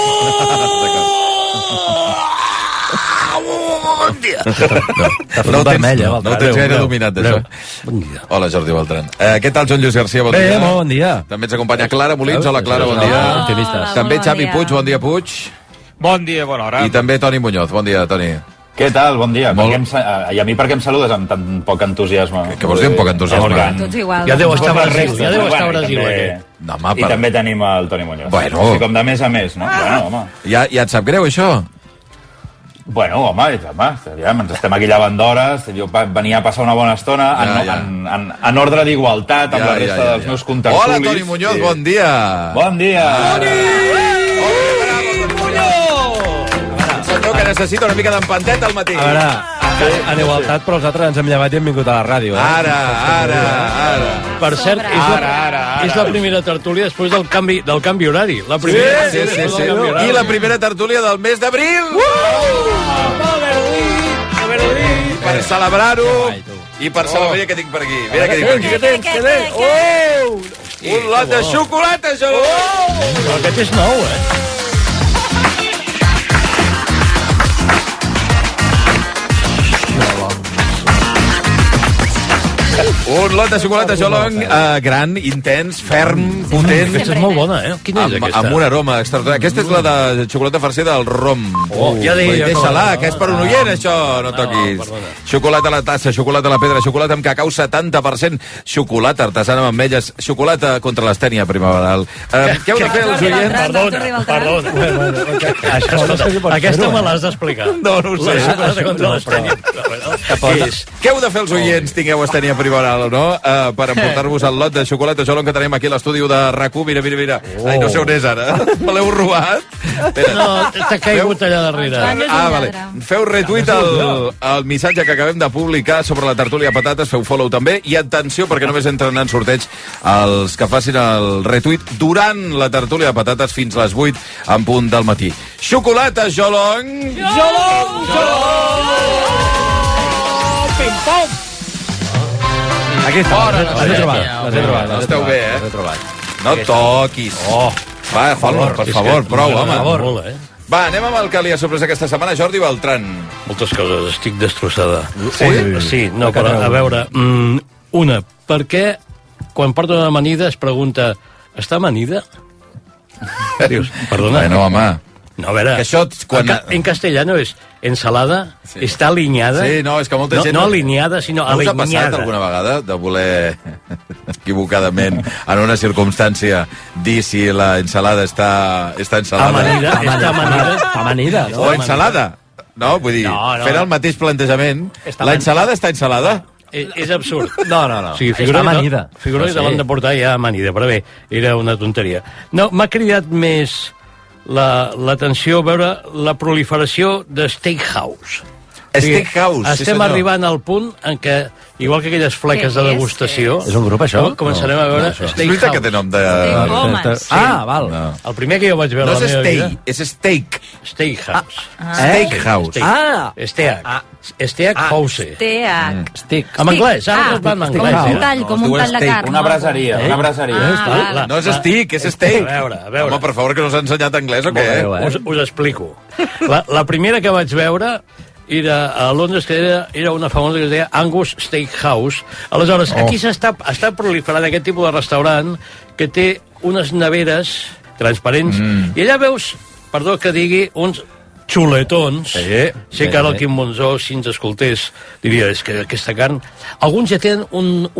dia. No ho tens gaire dominat, això. Bon dia. Hola, Jordi Beltrán. Què tal, Joan Lluís Garcia? Bon dia. Bon dia. També ens acompanya Clara Molins. Hola, Clara, bon dia. També Xavi Puig. Bon dia, Puig. Bon dia, bona hora. I també Toni Muñoz. Bon dia, Toni. Què tal? Bon dia. I a mi per què em saludes amb tan poc entusiasme? Què vols dir amb poc entusiasme? Tots igual. Ja deu estar a Brasil, I també tenim el Toni Muñoz. Bueno. O sigui, com de més a més, no? Bueno, home. Ja et sap greu, això? Bueno, home, ens estem aquí llevant d'hores, jo venia a passar una bona estona en ordre d'igualtat amb la resta dels meus contertulis. Hola, Toni Muñoz, bon dia. Bon dia. Un senyor que necessita una mica d'empantet al matí. A veure, En igualtat, però els altres ens hem llevat i hem vingut a la ràdio. Ara. Per cert, és la primera tertúlia després del canvi horari. La primera. Sí. I la primera tertúlia del mes d'abril! Per celebrar-ho i per celebrar què tinc per aquí. Mira què tinc per aquí. Un lot de xocolata, Jolong! Però aquest és nou, Un lot de xocolata Jolong, gran, intens, ferm, potent. Aquesta és molt bona, Quina és aquesta? Amb un aroma extraordinari. Aquesta és la de xocolata farcida del rom. Ja deia. Deixa-la, que és per un oient, això. No toquis. Xocolata a la tassa, xocolata a la pedra, xocolata amb cacau 70%, xocolata artesana amb ametlles, xocolata contra l'estènia primaveral. Què heu de fer els oients? Perdona. Aquesta me l'has d'explicar. No ho sé. Xocolata contra l'estènia. Què heu de fer els oients? Tingueu estènia primaveral o no? Per emportar-vos el lot de xocolata Jolong que tenim aquí a l'estudi de RAC1. Mira. Ai, no sé on és ara. Me l'heu robat? No, t'ha caigut allà darrere. Vale. Feu retweet al missatge que acabem de publicar sobre la tertúlia patates, feu follow també, i atenció, perquè només entren en sorteig els que facin el retweet durant la tertúlia de patates fins les 8 en punt del matí. Xocolata Jolong! Pim-pom! Aquí està, les he trobat. Esteu bé, No toquis. Va, Juanlo, per favor, prou, home. Va, anem amb el que li ha sorprès aquesta setmana, Jordi Beltran. Moltes coses, estic destrossada. Sí, no, però a veure, una, per què quan porta una amanida es pregunta, està amanida? Dius, perdona. Bueno, home. No, a veure, que això, quan... en castellano és ensalada, està alineada. Sí, no, és que molta gent... No alineada, sinó alineada. No us ha passat alguna vegada de voler equivocadament en una circumstància dir si la ensalada està ensalada? Amanida. O ensalada. No, vull dir, fent el mateix plantejament. La ensalada està ensalada? És absurd. No. O sigui, figura que l'han de portar ja amanida, però bé, era una tonteria. No, m'ha cridat més l'atenció a veure la proliferació de steakhouse. Steakhouse, estem arribant al punt en què, igual que aquelles fleques de degustació... És un grup, això? Començarem a veure Steakhouse. És veritat que té nom de... val. El primer que jo vaig veure a la meva vida... No és steak, és steak. Steakhouse. Steakhouse. Steak. En anglès, ara es va en anglès. Com un tall de carn. Una braseria. No és steak, és steak. A veure. Home, per favor, que no s'ha ensenyat anglès o què? Us explico. La primera que vaig veure era a Londres, que era una famosa que es deia Angus Steakhouse. Aleshores, aquí està proliferant aquest tipus de restaurant que té unes neveres transparents, i allà veus, perdó que digui, uns xuletons. Sé que ara el Quim Monzó, si ens escoltés, diria, és que aquesta carn... Alguns ja tenen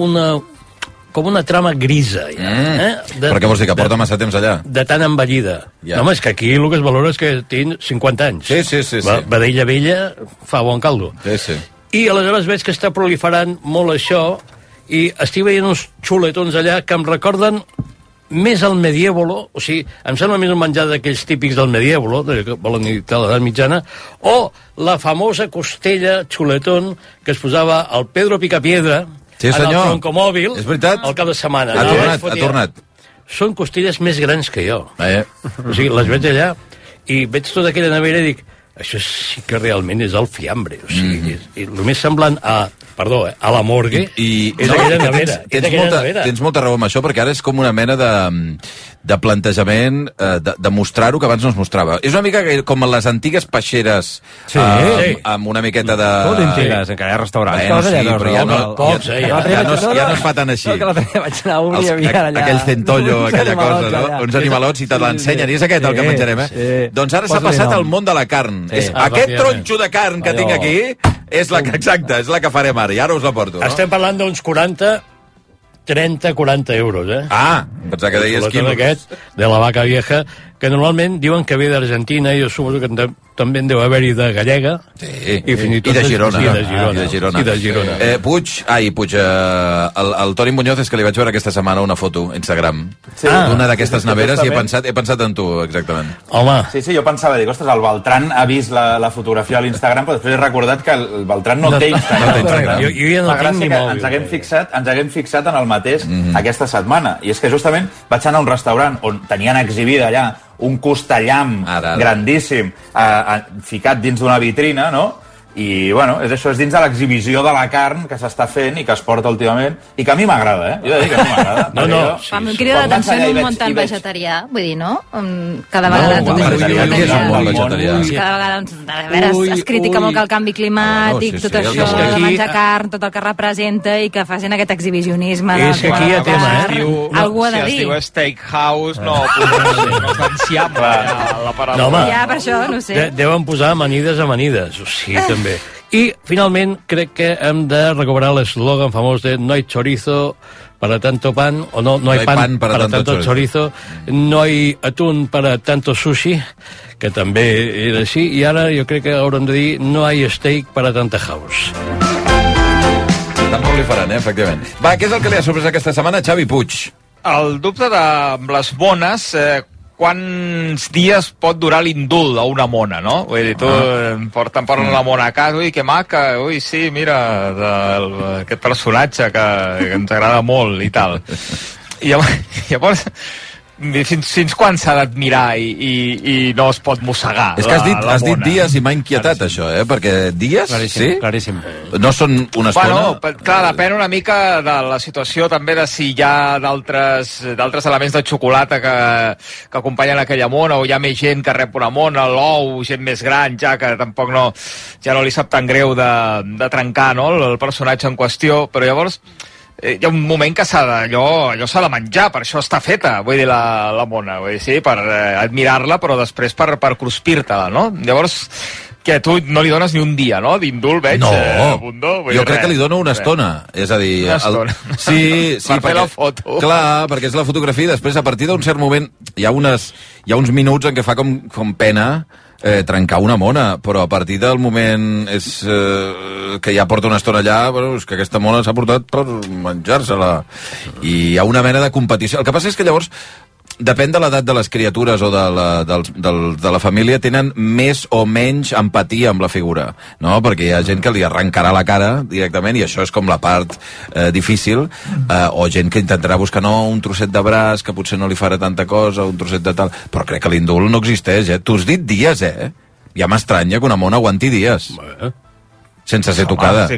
com una trama grisa. Però què vols dir, que porta massa temps allà? De tan envellida. No, home, és que aquí el que es valora és que tinc 50 anys. Sí. Vedella vella fa bon caldo. Sí. I aleshores veig que està proliferant molt això, i estic veient uns xuletons allà que em recorden més al medièvolo, o sigui, em sembla més un menjar d'aquells típics del medièvolo, que volen dir de l'edat mitjana, o la famosa costella xuletón que es posava al Pedro Picapiedra, en el troncomòbil, al cap de setmana. Ha tornat. Són costelles més grans que jo. O sigui, les veig allà i veig tota aquella nevera i dic, això sí que realment és el fiambre. O sigui, el més semblant a la morgue és aquella nevera. Tens molta raó amb això, perquè ara és com una mena de plantejament de mostrar-ho que abans no es mostrava. És una mica com les antigues peixeres amb una miqueta de... Tot antigues, encara hi ha restaurants. Ja no es fa tan així. Aquell centollo, aquella cosa, no? Uns animalots i te l'ensenyen, i és aquest el que menjarem, Doncs ara s'ha passat al món de la carn. Aquest tronxo de carn que tinc aquí és la que farem ara, i ara us la porto. Estem parlant d'uns 30-40 euros, pensava que deies quilos. Aquest, de la vaca vieja, que normalment diuen que ve d'Argentina, i jo suposo que també en deu haver-hi de Gallega. Sí, i fins i tot de Girona. I de Girona. Puig, el Toni Muñoz, és que li vaig veure aquesta setmana una foto a Instagram d'una d'aquestes neveres i he pensat en tu, exactament. Home. Sí, jo pensava, dic, ostres, el Beltran ha vist la fotografia a l'Instagram, però després he recordat que el Beltran no té Instagram. Jo ja no tinc ni mòbil. Ens haguem fixat en el mateix aquesta setmana. I és que justament vaig anar a un restaurant on tenien exhibida allà un costellam grandíssim ficat dins d'una vitrina, no? I, bueno, és dins de l'exhibició de la carn que s'està fent i que es porta últimament, i que a mi m'agrada, Jo he de dir que a mi m'agrada. A mi em crida l'atenció en un muntant vegetarià, vull dir, no? Cada vegada tot és vegetarià. Cada vegada es critica molt que el canvi climàtic, tot això, menjar carn, tot el que representa, i que facin aquest exhibicionisme. És que aquí hi ha tema, algú ha de dir. Si es diu steakhouse, no és enciable la paraula. Ja, per això, no sé. Deuen posar amanides, o sigui, també. I, finalment, crec que hem de recuperar l'eslògan famós de no hay chorizo para tanto pan, o no hay pan para tanto chorizo, no hay atún para tanto sushi, que també era així, i ara jo crec que haurem de dir no hay steak para tanta house. Tampoc li faran, efectivament. Va, què és el que li ha sorprès aquesta setmana, Xavi Puig? El dubte de les mones... quants dies pot durar l'indult a una mona, no? Vull dir, tu em porten la mona a casa, ui, que maca, ui, sí, mira, aquest personatge que ens agrada molt i tal. I llavors fins quan s'ha d'admirar i no es pot mossegar? És que has dit dies i m'ha inquietat això, perquè dies, sí? Claríssim. No són una estona? Bueno, clar, depèn una mica de la situació també de si hi ha d'altres elements de xocolata que acompanyen aquella mona, o hi ha més gent que rep una mona, l'ou, gent més gran, ja que tampoc ja no li sap tan greu de trencar, no?, el personatge en qüestió, però llavors hi ha un moment que allò s'ha de menjar, per això està feta, vull dir, la mona, vull dir, sí, per admirar-la, però després per cruspir-te-la, no? Llavors, que tu no li dones ni un dia, no? D'indult, veig, Bundó. Jo crec que li dono una estona, és a dir... Una estona. Sí, per fer la foto. Clar, perquè és la fotografia, i després, a partir d'un cert moment, hi ha uns minuts en què fa com pena trencar una mona, però a partir del moment que ja porta una estona allà, és que aquesta mona s'ha portat per menjar-se-la, i hi ha una mena de competició. El que passa és que llavors depèn de l'edat de les criatures o de la família, tenen més o menys empatia amb la figura, no? Perquè hi ha gent que li arrencarà la cara directament, i això és com la part difícil, o gent que intentarà buscar un trosset de braç que potser no li farà tanta cosa, un trosset de tal, però crec que l'indult no existeix, Tu has dit dies, Ja m'estranya que una mona aguanti dies sense ser tocada.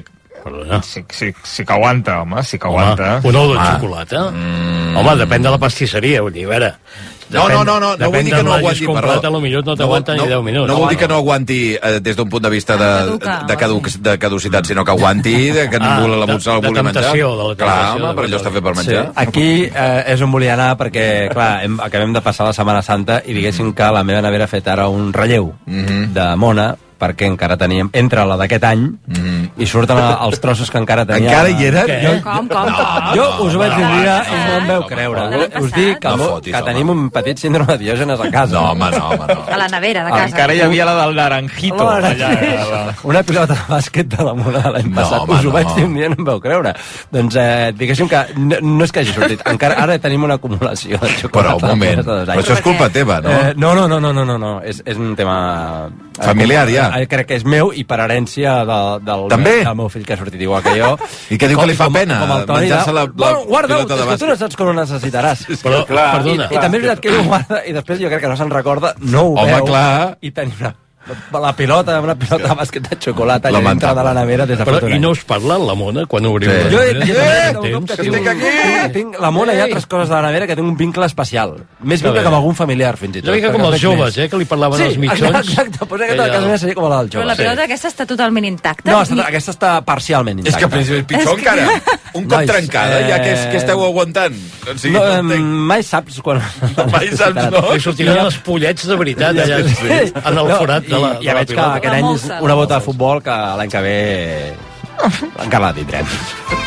Sí que aguanta, home, sí que aguanta. Un ou de xocolata? Home, depèn de la pastisseria, vull dir, a veure... No vull dir que no aguanti, perdó. Potser no t'aguanta ni 10 minuts. No vol dir que no aguanti des d'un punt de vista de caducitat, sinó que aguanti, que ningú la vulgui menjar. Clar, home, però allò està fet per menjar. Aquí és on volia anar, perquè, clar, acabem de passar la Setmana Santa i diguéssim que la meva nevera ha fet ara un relleu de mona, perquè encara teníem, entre la d'aquest any i surten els trossos que encara teníem. Encara hi eren? Com? Jo us ho vaig dir i no em veu creure. Us dic que tenim un petit síndrome de Diògenes a casa. No, home, no. A la nevera de casa. Encara hi havia la del naranjito. Una pilota de bàsquet de la mona de l'any passat. Us ho vaig dir un dia i no em veu creure. Doncs diguéssim que no és que hagi sortit. Encara ara tenim una acumulació de xocolata. Però un moment, però això és culpa teva, no? No. És un tema... familiar, ja. Crec que és meu i per herència del meu fill, que ha sortit igual que jo. I que diu que li fa pena menjar-se la pilota de bàsquet. Tu no saps com ho necessitaràs. Però, perdona. I també és veritat que ho guarda i després jo crec que no se'n recorda, no ho veu. Home, clar. I tenim una pilota de bàsquet de xocolata allà dintre de la nevera des de fa un any. I no us parla la mona quan obrim la nevera? Jo tinc la mona i altres coses de la nevera que tinc un vincle especial. Més vincle que amb algun familiar, fins i tot. Una mica com els joves, que li parlaven als mitjons. Sí, exacte. Pues aquesta casa meva seria com la dels joves. Però la pilota aquesta està totalment intacta? No, aquesta està parcialment intacta. És que pitjor encara. Un cop trencada, ja que esteu aguantant. Mai saps quan... Mai saps, no? Li sortiran els pollets de veritat allà en el forat de la pilota. Ja veig que aquest any és una bota de futbol que l'any que ve encara la tindrem.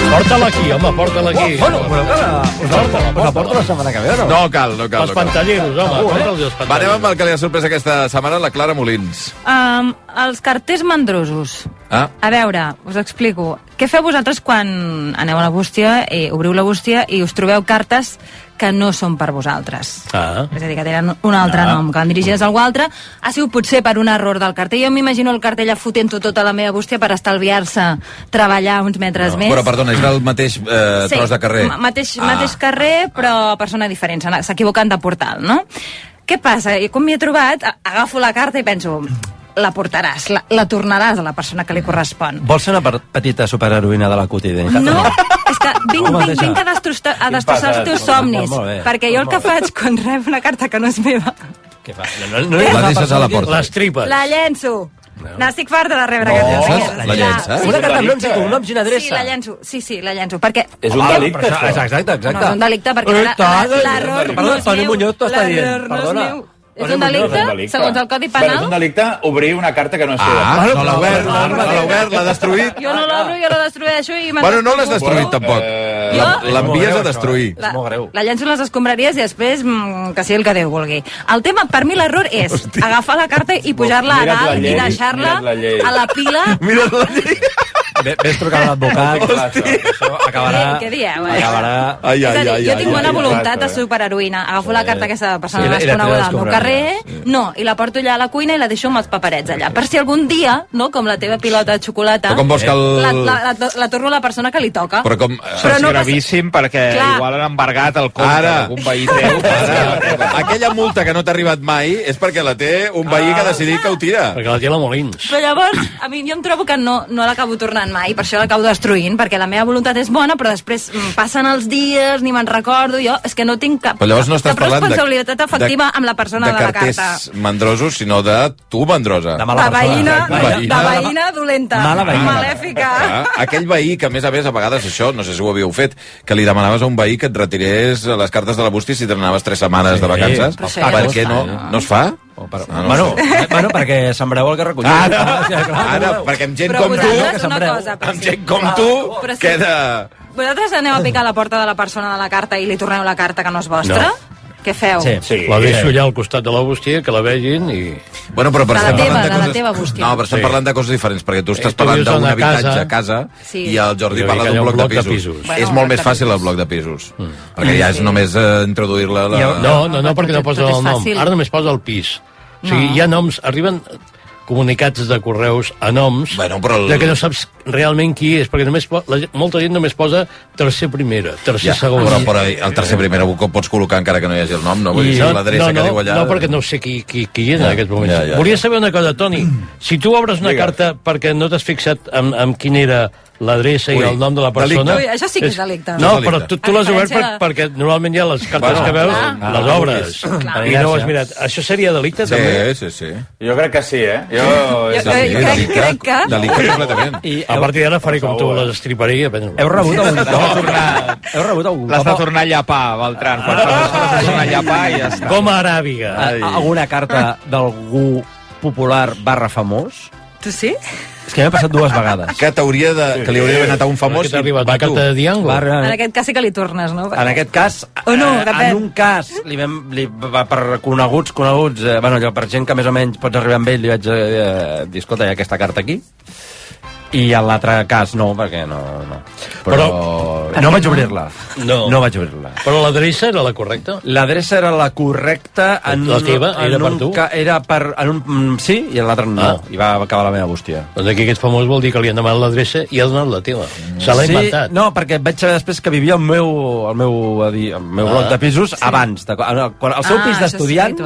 Porta-la aquí, home, porta-la aquí. Bueno, us la porto la setmana que ve, o no? No cal. Els pantalleros, home, porta'ls els pantalleros. Va, anem amb el que li ha sorprès aquesta setmana, la Clara Molins. Els carters mandrosos. Ah. A veure, us explico. Què feu vosaltres quan aneu a la bústia, obriu la bústia i us trobeu cartes que no són per vosaltres? És a dir, que tenen un altre nom, que van dirigides a algú altre. Ha sigut potser per un error del cartell. Jo m'imagino el cartell fotent-ho tota la meva bústia per estalviar-se treballar uns metres més. Però, perdona, és del mateix tros de carrer. Mateix carrer, però persona diferent. S'equivoquen de portal, no? Què passa? I com m'hi he trobat, agafo la carta i penso... la portaràs, la tornaràs a la persona que li correspon. Vols ser una petita superheroïna de la quotidianitat? No, és que vinc a destrossar els teus somnis, perquè jo el que faig quan rep una carta que no és meva... Què fa? La deixes a la porta. Les tripes. La llenço. N'estic farta de rebre cartes. La llença? Una carta amb noms i cognoms i una adreça. Sí, la llenço. Sí, la llenço. Perquè... És un delicte, això. Exacte. No, és un delicte, perquè l'error no és meu. L'error no és meu. És un delicte, segons el Codi Penal? És un delicte obrir una carta que no és seva. No l'ha obert, l'ha destruït. Jo no l'obro, jo la destrueixo i... Bueno, no l'has destruït, tampoc. L'envies a destruir. La llenço a les escombraries i després que sigui el que Déu vulgui. El tema, per mi, l'error és agafar la carta i pujar-la a dalt i deixar-la a la pila... Mira't la llei. Ves trucant a l'advocat. Això acabarà... Què dieu, És a dir, jo tinc bona voluntat de superheroïna. Agafo la carta aquesta persona desconeguda al meu carrer, i la porto allà a la cuina i la deixo amb els paperets allà. Per si algun dia, com la teva pilota de xocolata, la torno a la persona que li toca. Però és gravíssim perquè igual han embargat el compte d'algun veí teu. Aquella multa que no t'ha arribat mai és perquè la té un veí que ha decidit que ho tira. Perquè la té la Molins. Però llavors, a mi jo em trobo que no l'acabo tornant mai, per això l'acabo destruint, perquè la meva voluntat és bona, però després passen els dies, ni me'n recordo, jo és que no tinc cap responsabilitat efectiva amb la persona de la carta. Carters mandrosos, sinó de tu mandrosa. De veïna dolenta, malèfica. Aquell veí que, a més, a vegades això, no sé si ho havíeu fet, que li demanaves a un veí que et retirés les cartes de la bústia si te n'anaves 3 setmanes de vacances. Per què no es fa? Bueno, perquè sembreu el que recollim. Ara, perquè amb gent com tu, queda... Vosaltres aneu a picar a la porta de la persona de la carta i li torneu la carta que no és vostra? Què feu? La deixo allà al costat de la bústia, que la vegin i... Bueno, però estem parlant de coses... teva bústia. No, però estem parlant de coses diferents, perquè tu estàs parlant d'un habitatge a casa i el Jordi parla d'un bloc de pisos. És molt més fàcil el bloc de pisos, perquè ja és només introduir-la... No, perquè no posa el nom. Ara només posa el pis. O sigui, hi ha noms, arriben comunicats de correus a noms de que no saps realment qui és, perquè molta gent només posa tercer primera, tercer segon. Però el tercer primera ho pots col·locar encara que no hi hagi el nom, no? Vull dir, l'adreça que diu allà... No, perquè no sé qui és en aquest moment. Volia saber una cosa, Toni. Si tu obres una carta perquè no t'has fixat en quin era l'adreça i el nom de la persona... Això sí que és delicte. No, però tu l'has obert perquè normalment hi ha les cartes que veus, les obres. I no ho has mirat. Això seria delicte, també? Sí. Jo crec que sí, Jo crec que... Delicte completament. A partir d'ara faré com tu, les estriparia. Heu rebut algun L'has de tornar a llapar, Beltran. Quan l'has de tornar a llapar i ja està. Com a aràbiga. Alguna carta d'algú popular / famós? Tu sí? És que m'ha passat 2 vegades. Que li hauria d'haver anat a un famós... Que t'ha arribat una carta de Diango. En aquest cas sí que li tornes, no? En aquest cas... En un cas, li va per coneguts... Bueno, per gent que més o menys pots arribar amb ell, li vaig dir, escolta, hi ha aquesta carta aquí. I en l'altre cas no, perquè no. Però no vaig obrir-la. No vaig obrir-la. Però l'adreça era la correcta? L'adreça era la correcta... La teva? Era per tu? Era per... Sí, i en l'altre no. I va acabar la meva bústia. Doncs aquí aquest famós vol dir que li han demanat l'adreça i ha donat la teva. Se l'ha inventat. No, perquè vaig saber després que vivia al meu bloc de pisos abans. El seu pis d'estudiant...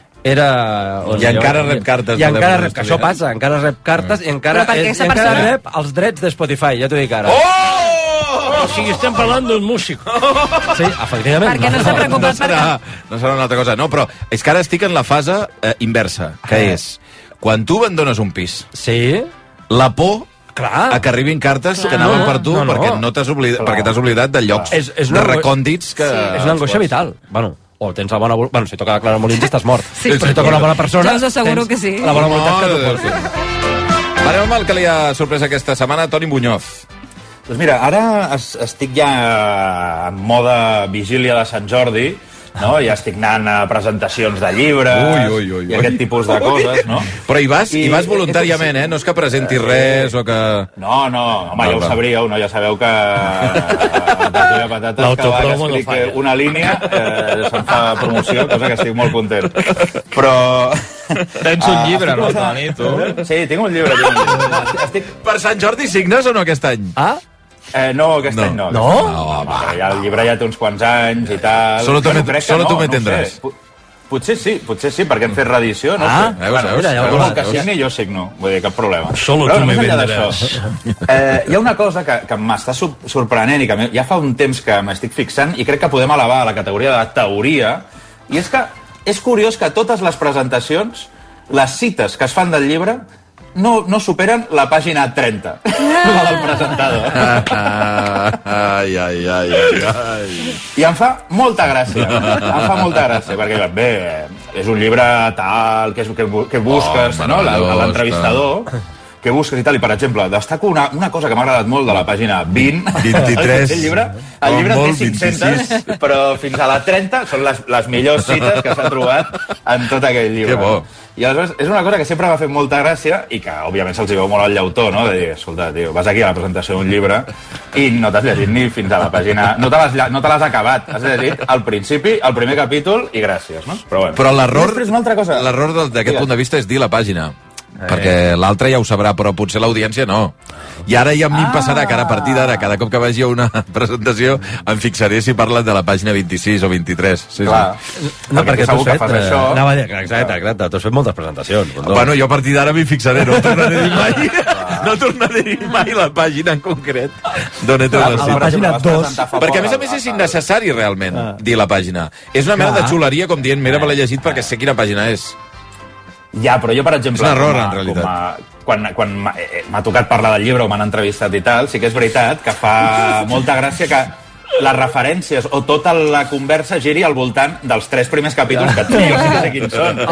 I encara rep cartes. I encara rep, que això passa, encara rep cartes i encara rep els drets de Spotify, ja t'ho dic ara. O sigui, estem parlant d'un músic. Sí, efectivament. Perquè no s'ha preocupat no serà una altra cosa. No, però és que ara estic en la fase inversa, que és, quan tu abandones un pis, la por a que arribin cartes que anaven per tu perquè t'has oblidat de llocs de recòndits que... És una angoixa vital. Bueno, o tens la bona... Bueno, si toca Clara Molins estàs mort. Però si toca una bona persona... Jo us asseguro que sí. La bona voluntat que tu pots. Anem amb el que li ha sorprès aquesta setmana, Toni Muñoz. Doncs mira, ara estic ja en mode vigília de Sant Jordi, no? Ja estic anant a presentacions de llibres i aquest tipus de coses, no? Però hi vas voluntàriament, eh? No és que presentis res o que... No, home, ja ho sabríeu, no? Ja sabeu que Patata Patates cada que expliqui una línia se'n fa promoció, cosa que estic molt content. Però... Tens un llibre, no, Toni, tu? Sí, tinc un llibre. Per Sant Jordi signes o no aquest any? No, aquest any no. No? El llibre ja té uns quants anys i tal. Solo tu me tendràs. Potser sí, perquè hem fet reedició, no sé. Veus? El que signi jo signo, vull dir, cap problema. Solo tu me venderàs. Hi ha una cosa que m'està sorprenent i que ja fa un temps que m'estic fixant i crec que podem elevar a la categoria de teoria, i és que és curiós que totes les presentacions, les cites que es fan del llibre, no superen la pàgina 30, la del presentador. I em fa molta gràcia. Perquè, bé, és un llibre tal, que busques, no? L'entrevistador, que busques i tal, i per exemple, destaco una cosa que m'ha agradat molt de la pàgina 23. El llibre té 500, però fins a la 30 són les millors cites que s'ha trobat en tot aquell llibre. Que bo. I aleshores és una cosa que sempre m'ha fet molta gràcia i que òbviament se'ls veu molt al llautó, no? De dir, escolta, tio, vas aquí a la presentació d'un llibre i no t'has llegit ni fins a la pàgina... No te l'has acabat, has llegit al principi, el primer capítol i gràcies, no? Però l'error d'aquest punt de vista és dir la pàgina. Perquè l'altre ja ho sabrà, però potser l'audiència no. I ara ja a mi em passarà que ara, a partir d'ara, cada cop que vagi a una presentació, em fixaré si parlen de la pàgina 26 o 23. Sí, clar. No, perquè tu has fet... Exacte, tu has fet moltes presentacions. Bueno, jo a partir d'ara m'hi fixaré, no tornaré a dir mai. No tornaré a dir mai la pàgina en concret d'on he tret la pàgina 2. Perquè, a més, és innecessari, realment, dir la pàgina. És una mena de xuleria, com dient, mira, me l'he llegit perquè sé quina pàgina és. Ja, però jo, per exemple... És un error, en realitat. Quan m'ha tocat parlar del llibre o m'han entrevistat i tal, sí que és veritat que fa molta gràcia que les referències o tota la conversa giri al voltant dels 3 primers capítols que tu jo sí que sé quins són.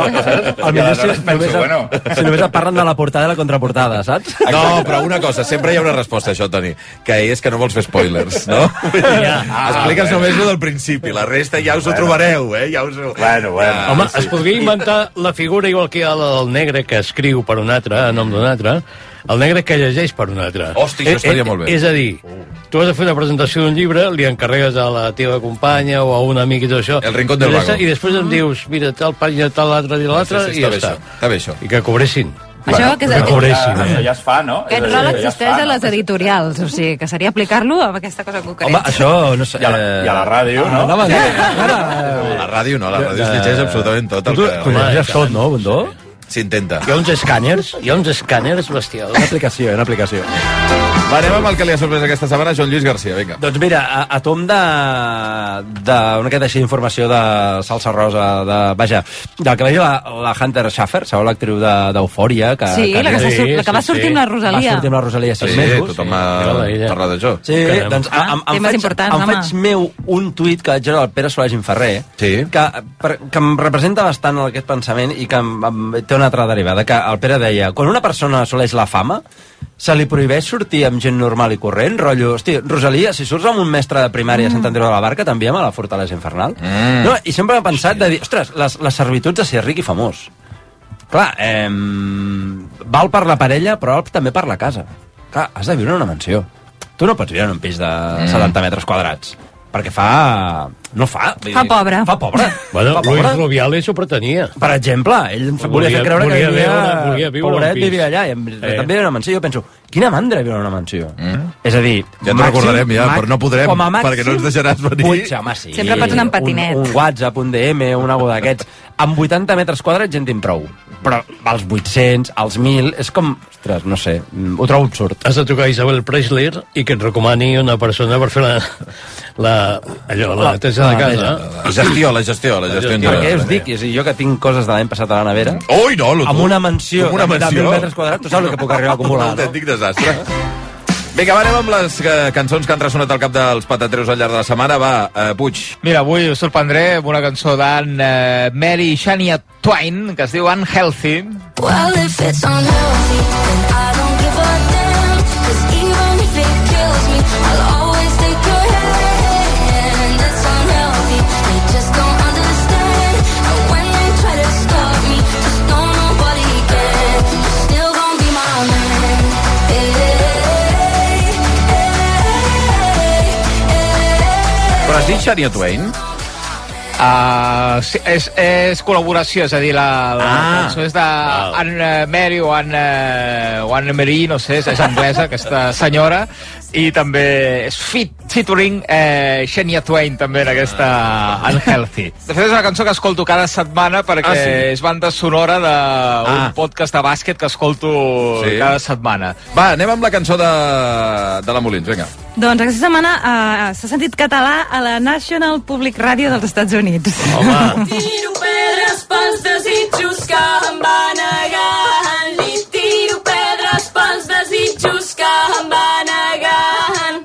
Si només et parlen de la portada i la contraportada, saps? No, però una cosa, sempre hi ha una resposta a això, Toni, que és que no vols fer spoilers, no? Expliques només el del principi, la resta ja us ho trobareu, eh? Bueno. Home, es podria inventar la figura igual que hi ha el negre que escriu per un altre, a nom d'un altre, el negre que llegeix per un altre. Hosti, això estaria molt bé. És a dir, tu has de fer una presentació d'un llibre, li encarregues a la teva companya o a un amic i tot això. El rincón del vago. I després em dius, mira, tal pàgina, tal l'altre, i l'altre, i ja està. Està bé, això. I que cobressin. Això que cobressin, ja es fa, no? Aquest rol existeix a les editorials, o sigui, que seria aplicar-lo amb aquesta cosa concreta. Home, això, no sé... I a la ràdio, no? A la ràdio no, la ràdio es llegeix absolutament tot. Tu llegeix tot, no, Bundó? S'intenta. Hi ha uns escàners bestials. Una aplicació. Va, anem amb el que li ha sorprès aquesta setmana, Joan Lluís García, vinga. Doncs mira, a tom d'una que deixi informació de Salsa Rosa, del que va dir la Hunter Schafer, sabeu l'actriu d'Eufòria? Sí, la que va sortir amb la Rosalia. Va sortir amb la Rosalia 6 mesos. Sí, tothom ha parlat d'això. Sí, doncs em faig meu un tuit que vaig veure del Pere Solà Gimferrer, que em representa bastant aquest pensament i que té una altra derivada, que el Pere deia, quan una persona assoleix la fama, se li prohibeix sortir amb gent normal i corrent, rotllo, hosti, Rosalia, si surts amb un mestre de primària a Sant Andreu de la Barca, t'enviem a la Fortalesa Infernal. No, i sempre m'he pensat de dir, ostres, les servituds de ser ric i famós. Clar, val per la parella, però també per la casa. Clar, has de viure en una mansió. Tu no pots viure en un pis de 70 metres quadrats, perquè no fa. Fa pobre. Bueno, Luis Rubiales ho pretenia. Per exemple, ell volia fer creure que vivia allà. I també era una mansió. Jo penso, quina mandra viure en una mansió. És a dir... Ja ens recordarem, però no podrem, perquè no ens deixaràs venir. Sempre pots anar amb patinet. Un WhatsApp, un DM, un algo d'aquests. Amb 80 metres quadrats ja en tinc prou. Però als 800, als 1.000, és com... Ostres, no sé, ho trobo absurd. Has de trucar a Isabel Preisler i que et recomani una persona per fer la neteja de casa. La gestió. Perquè us dic, jo que tinc coses de l'any passat a la nevera, amb una mansió de 1.000 metres quadrats, tu saps el que puc arribar a acumular, no? Un autèntic desastre. Vinga, va, anem amb les cançons que han ressonat al cap dels patateros al llarg de la setmana. Va, Puig. Mira, avui us sorprendré amb una cançó d'en Mary Shania Twain, que es diu Unhealthy. Well, if it's unhealthy, then I don't give a damn, 'cause even if it kills me, Però has dit Shania Twain? Sí, és col·laboració, és a dir, la cançó és d'Anne Mary o Anne Marie, no sé, és anglesa, aquesta senyora, i també és featuring Shania Twain, també, en aquesta Unhealthy. De fet, és una cançó que escolto cada setmana perquè és banda sonora d'un podcast de bàsquet que escolto cada setmana. Va, anem amb la cançó de la Molins, vinga. Doncs aquesta setmana s'ha sentit català a la National Public Radio dels Estats Units. Home! Tiro pedres pels desitjos que em va negant. Li tiro pedres pels desitjos que em va negant.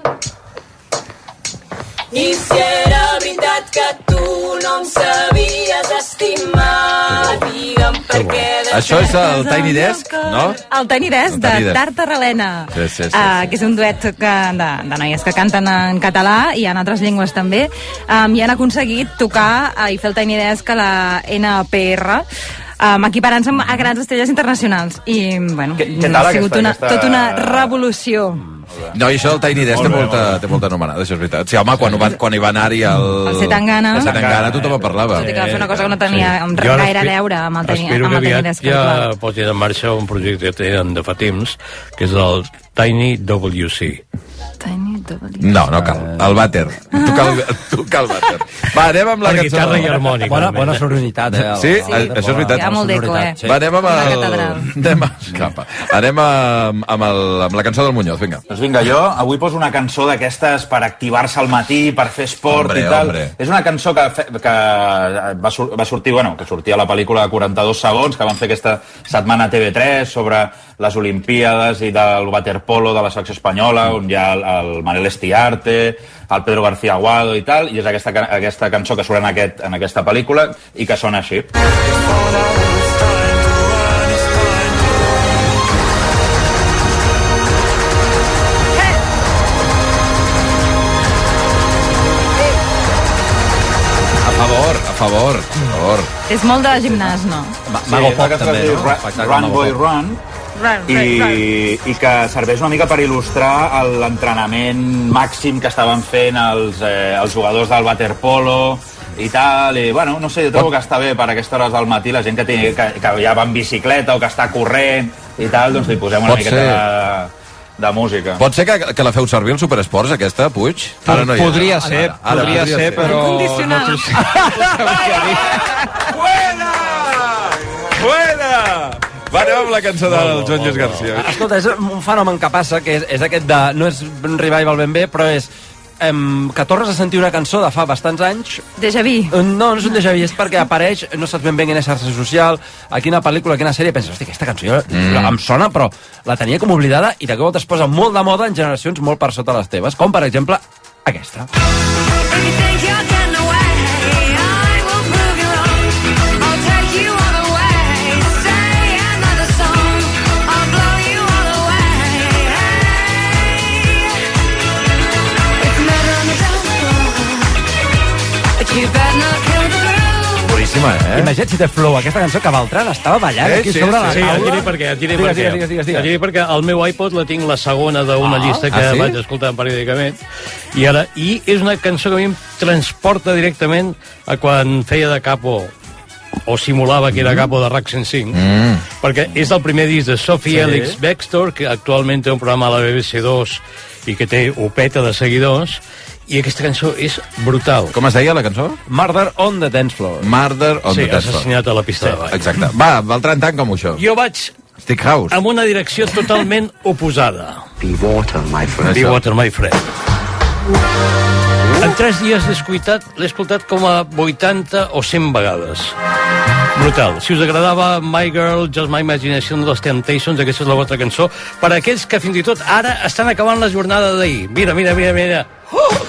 I si era veritat que tu no em sabies estimar, digue'm per què... Això és el Tiny Desk, no? El Tiny Desk de Tartarelena, que és un duet de noies que canten en català i en altres llengües també, i han aconseguit tocar i fer el Tiny Desk a la NPR, equiparant-se a grans estrelles internacionals. I, bueno, ha sigut tota una revolució. No, i això del Tiny Desk té molta anomenada, això és veritat. Sí, home, quan hi va anar-hi el Zetangana, tothom en parlava. Tot i que va fer una cosa que no tenia gaire a veure amb el Tiny Desk. Espero que aviat ja posin en marxa un projecte que tenen de fa temps, que és el Tiny WC. No cal. El vàter. Tu cal vàter. Va, anem amb la cançó. Guitarra i harmònica. Bona sonoritat, Sí, això és veritat. Hi ha molt d'eco, Va, anem amb la cançó del Muñoz, vinga. Doncs vinga, jo avui poso una cançó d'aquestes per activar-se al matí, per fer esport i tal. És una cançó que va sortir, que sortia a la pel·lícula de 42 segons, que van fer aquesta setmana a TV3 sobre les Olimpíades i del waterpolo de la selecció espanyola, on hi ha el Manel Estiarte, el Pedro García Aguado i tal, i és aquesta cançó que surt en aquesta pel·lícula i que sona així. A favor. És molt de gimnàs, no? Mago Pop també, no? Run Boy Run. I que serveix una mica per il·lustrar l'entrenament màxim que estaven fent els jugadors del waterpolo i tal, i bueno, no sé, jo trobo que està bé per aquestes hores del matí, la gent que ja va en bicicleta o que està corrent i tal, doncs li posem una miqueta de música. Pot ser que la feu servir el Superesports, aquesta, Puig? Podria ser, però... Condicional. Fuera! Va, anem amb la cançó del Joan Lluís García. Escolta, és un fenomen que passa, que és aquest de... No és un revival ben bé, però és... que tornes a sentir una cançó de fa bastants anys... Déjà vu. No és un déjà vu, és perquè apareix, no saps ben bé quina xarxa social, a quina pel·lícula, a quina sèrie, penses, hosti, aquesta cançó em sona, però la tenia com oblidada i de cop es posa molt de moda en generacions molt per sota les teves, com per exemple aquesta. Boníssima, Imagina't si té flow aquesta cançó que Beltran estava ballant aquí sobre la taula. Sí, et diré per què. El meu iPod la tinc la segona d'una llista que vaig escoltant periòdicament i és una cançó que a mi em transporta directament a quan feia de capo o simulava que era capo de RAC 105, perquè és el primer disc de Sophie Ellis Bextor, que actualment té un programa a la BBC2 i que té opeta de seguidors, i aquesta cançó és brutal. Com es deia la cançó? Murder on the Dance Floor. Murder on the Dance Floor. Sí, assassinat a la pista de ball. Exacte. Va, Beltran, tant com això. Jo vaig Stick House. amb una direcció totalment oposada. Be water, my friend. Be water, my friend. En 3 dies l'he escoltat com a 80 o 100 vegades. Brutal. Si us agradava My Girl, Just My Imagination dels Temptations, aquesta és la vostra cançó, per a aquells que fins i tot ara estan acabant la jornada d'ahir. Mira. Oh!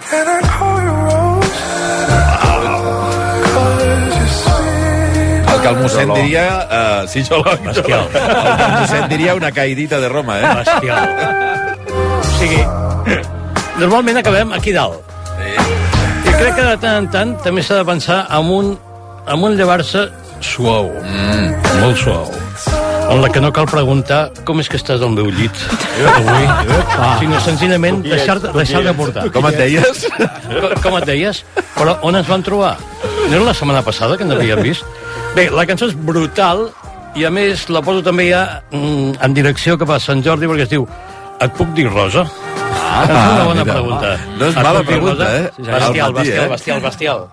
El que el mossèn diria... sí, jo bestial. El que el mossèn diria una caidita de Roma, Bestial. O sigui, normalment acabem aquí dalt. I crec que de tant en tant també s'ha de pensar en un llevar-se suau. Molt suau. en la que no cal preguntar com és que estàs al meu llit avui, sinó senzillament deixar de portar. Com et deies? Com et deies? Però on ens van trobar? No era la setmana passada que ens havíem vist? Bé, la cançó és brutal i a més la poso també ja en direcció cap a Sant Jordi perquè es diu Et puc dir Rosa? És una bona pregunta. No és mala pregunta, eh? Bestial.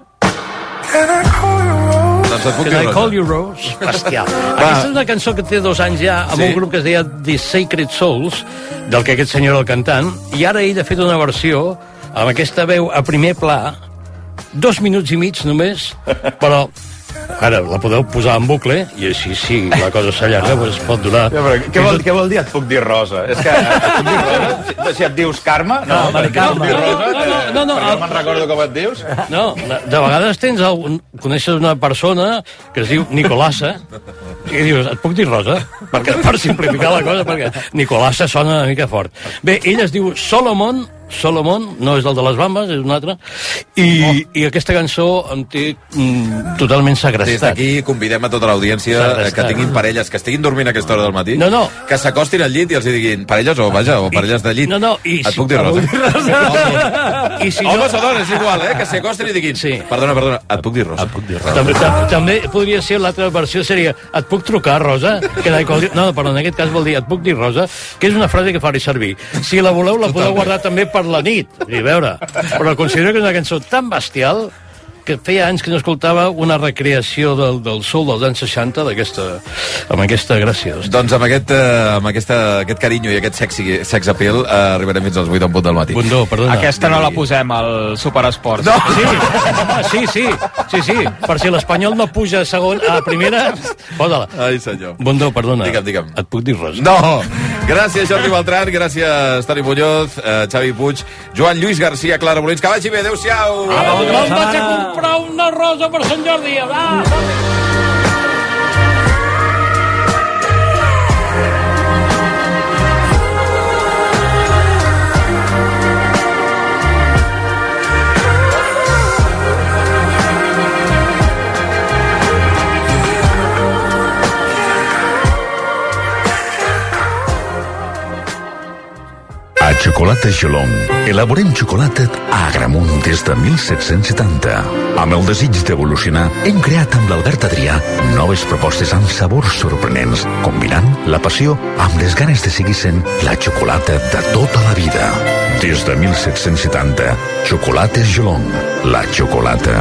Doncs et puc Can dir I Rosa. call you Rose? Bestial. Aquesta és una cançó que té 2 anys ja amb un grup que es deia The Sacred Souls, del que aquest senyor era el cantant, i ara ell ha fet una versió amb aquesta veu a primer pla, 2 minuts i mig només, però ara la podeu posar en bucle i així si la cosa s'allarga doncs es pot durar. Què vol dir et puc dir Rosa? És que et puc dir Rosa? Si et dius Carme? No, Carme. No, perquè no me'n recordo com et dius. No, de vegades coneixes una persona que es diu Nicolasa i dius, et puc dir Rosa? Per simplificar la cosa, perquè Nicolasa sona una mica fort. Bé, ell es diu Solomon, no és el de les Bambes, és un altre, i aquesta cançó em té totalment segrestat. Des d'aquí convidem a tota l'audiència que tinguin parelles, que estiguin dormint a aquesta hora del matí, que s'acostin al llit i els diguin parelles o parelles de llit. Et puc dir Rosa? Homes o dones, és igual, que s'acostin i diguin perdona, et puc dir Rosa? També podria ser l'altra versió, seria et puc trucar, Rosa? No, però en aquest cas vol dir et puc dir Rosa, que és una frase que faré servir. Si la voleu, la podeu guardar també per la nit, i veure, però considero que és una cançó tan bestial que feia anys que no escoltava una recreació del soul dels anys 60 amb aquesta gràcia. Doncs amb aquest carinyo i aquest sex appeal arribarem fins als 8 en punt del matí. Bundó, perdona. Aquesta no la posem al Superesports. No! Sí, per si l'Espanyol no puja a primera, posa-la. Ai, senyor. Bundó, perdona. Digue'm. Et puc dir res? No! Gràcies, Jordi Beltran, gràcies, Toni Muñoz, Xavi Puig, Joan Lluís Garcia, Clara Molins. Que vagi bé, adéu-siau! Me'n vaig a comprar una rosa per Sant Jordi. A Xocolata Geelong elaborem xocolata a Agramunt des de 1770. Amb el desig d'evolucionar, hem creat amb l'Albert Adrià noves propostes amb sabors sorprenents, combinant la passió amb les ganes de seguir sent la xocolata de tota la vida. Des de 1770, Xocolates Geelong. La xocolata.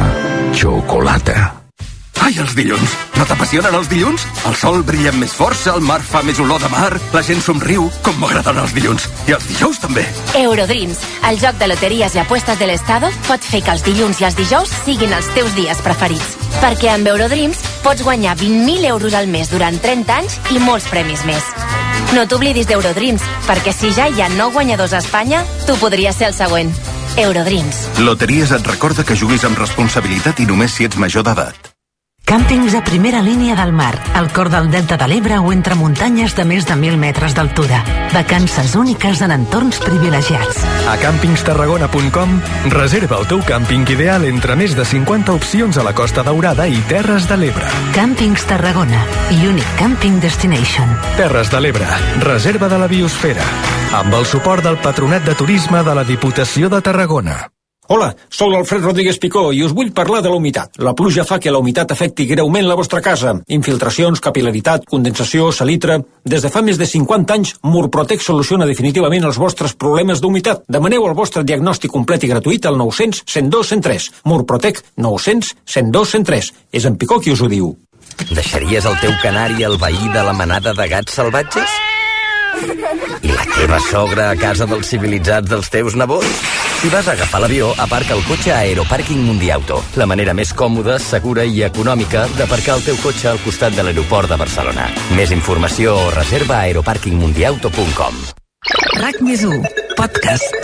Ai, els dilluns! No t'apassionen els dilluns? El sol brilla amb més força, el mar fa més olor de mar, la gent somriu, com m'agraden els dilluns. I els dijous també. Eurodreams, el joc de loteries i apuestes de l'Estado, pot fer que els dilluns i els dijous siguin els teus dies preferits. Perquè amb Eurodreams pots guanyar 20.000 euros al mes durant 30 anys i molts premis més. No t'oblidis d'Eurodreams, perquè si ja hi ha 9 guanyadors a Espanya, tu podries ser el següent. Eurodreams. Loteries et recorda que juguis amb responsabilitat i només si ets major d'edat. Càmpings a primera línia del mar, al cor del Delta de l'Ebre o entre muntanyes de més de 1.000 metres d'altura. Vacances úniques en entorns privilegiats. A campingstarragona.com reserva el teu càmping ideal entre més de 50 opcions a la Costa Daurada i Terres de l'Ebre. Càmpings Tarragona, Unique Camping Destination. Terres de l'Ebre, reserva de la biosfera. Amb el suport del Patronat de Turisme de la Diputació de Tarragona. Hola, sóc l'Alfred Rodríguez Picó i us vull parlar de la humitat. La pluja fa que la humitat afecti greument la vostra casa. Infiltracions, capil·laritat, condensació, salitre... Des de fa més de 50 anys, Murprotec soluciona definitivament els vostres problemes d'humitat. Demaneu el vostre diagnòstic complet i gratuït al 900 102 103. Murprotec 900 102 103. És en Picó qui us ho diu. Deixaries el teu canari al veí de la manada de gats salvatges? I la teva sogra a casa dels civilitzats dels teus nebots? Si vas a agafar l'avió, aparca el cotxe a Aeropàrquing Mundiauto, la manera més còmoda, segura i econòmica d'aparcar el teu cotxe al costat de l'aeroport de Barcelona. Més informació o reserva a aeroparkingmundiauto.com. RAC+1, podcast.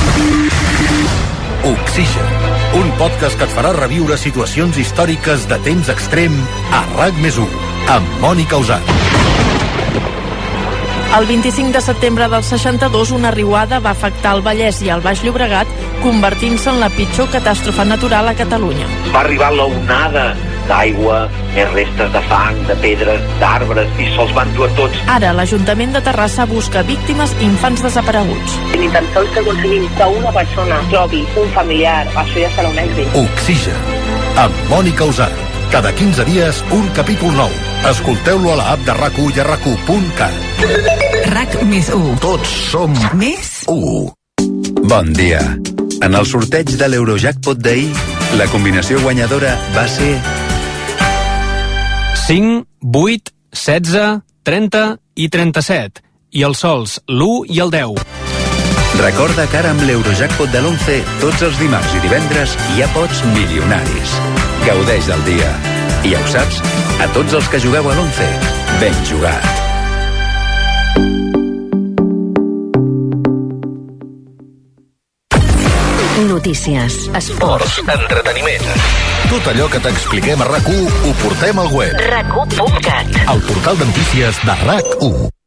Oxigen, un podcast que et farà reviure situacions històriques de temps extrem a RAC+1, amb Mònica Usat. El 25 de setembre del 62, una riuada va afectar el Vallès i el Baix Llobregat, convertint-se en la pitjor catàstrofe natural a Catalunya. Va arribar l'onada d'aigua, més restes de fang, de pedres, d'arbres, i se'ls van dur a tots. Ara, l'Ajuntament de Terrassa busca víctimes i infants desapareguts. Ni tan sols que aconseguim que una persona trobi un familiar, això ja serà un èxit. Oxigen, amb Mònica Usar. Cada 15 dies, un capítol nou. Escolteu-lo a l'app de RAC1 i a RAC1.cat. RAC+1. Tots som més 1. Bon dia. En el sorteig de l'Eurojackpot d'ahir, la combinació guanyadora va ser 5, 8, 16, 30 i 37. I els sols l'1 i el 10. Recorda que ara amb l'Eurojackpot de l'11, tots els dimarts i divendres hi ha pots milionaris. Gaudeix del dia. I ja ho saps, a tots els que jugueu a l'11, ben jugat. Notícies, esports, entreteniment. Tot allò que t'expliquem a RAC1 ho portem al web. RAC1.cat. El portal de notícies de RAC1.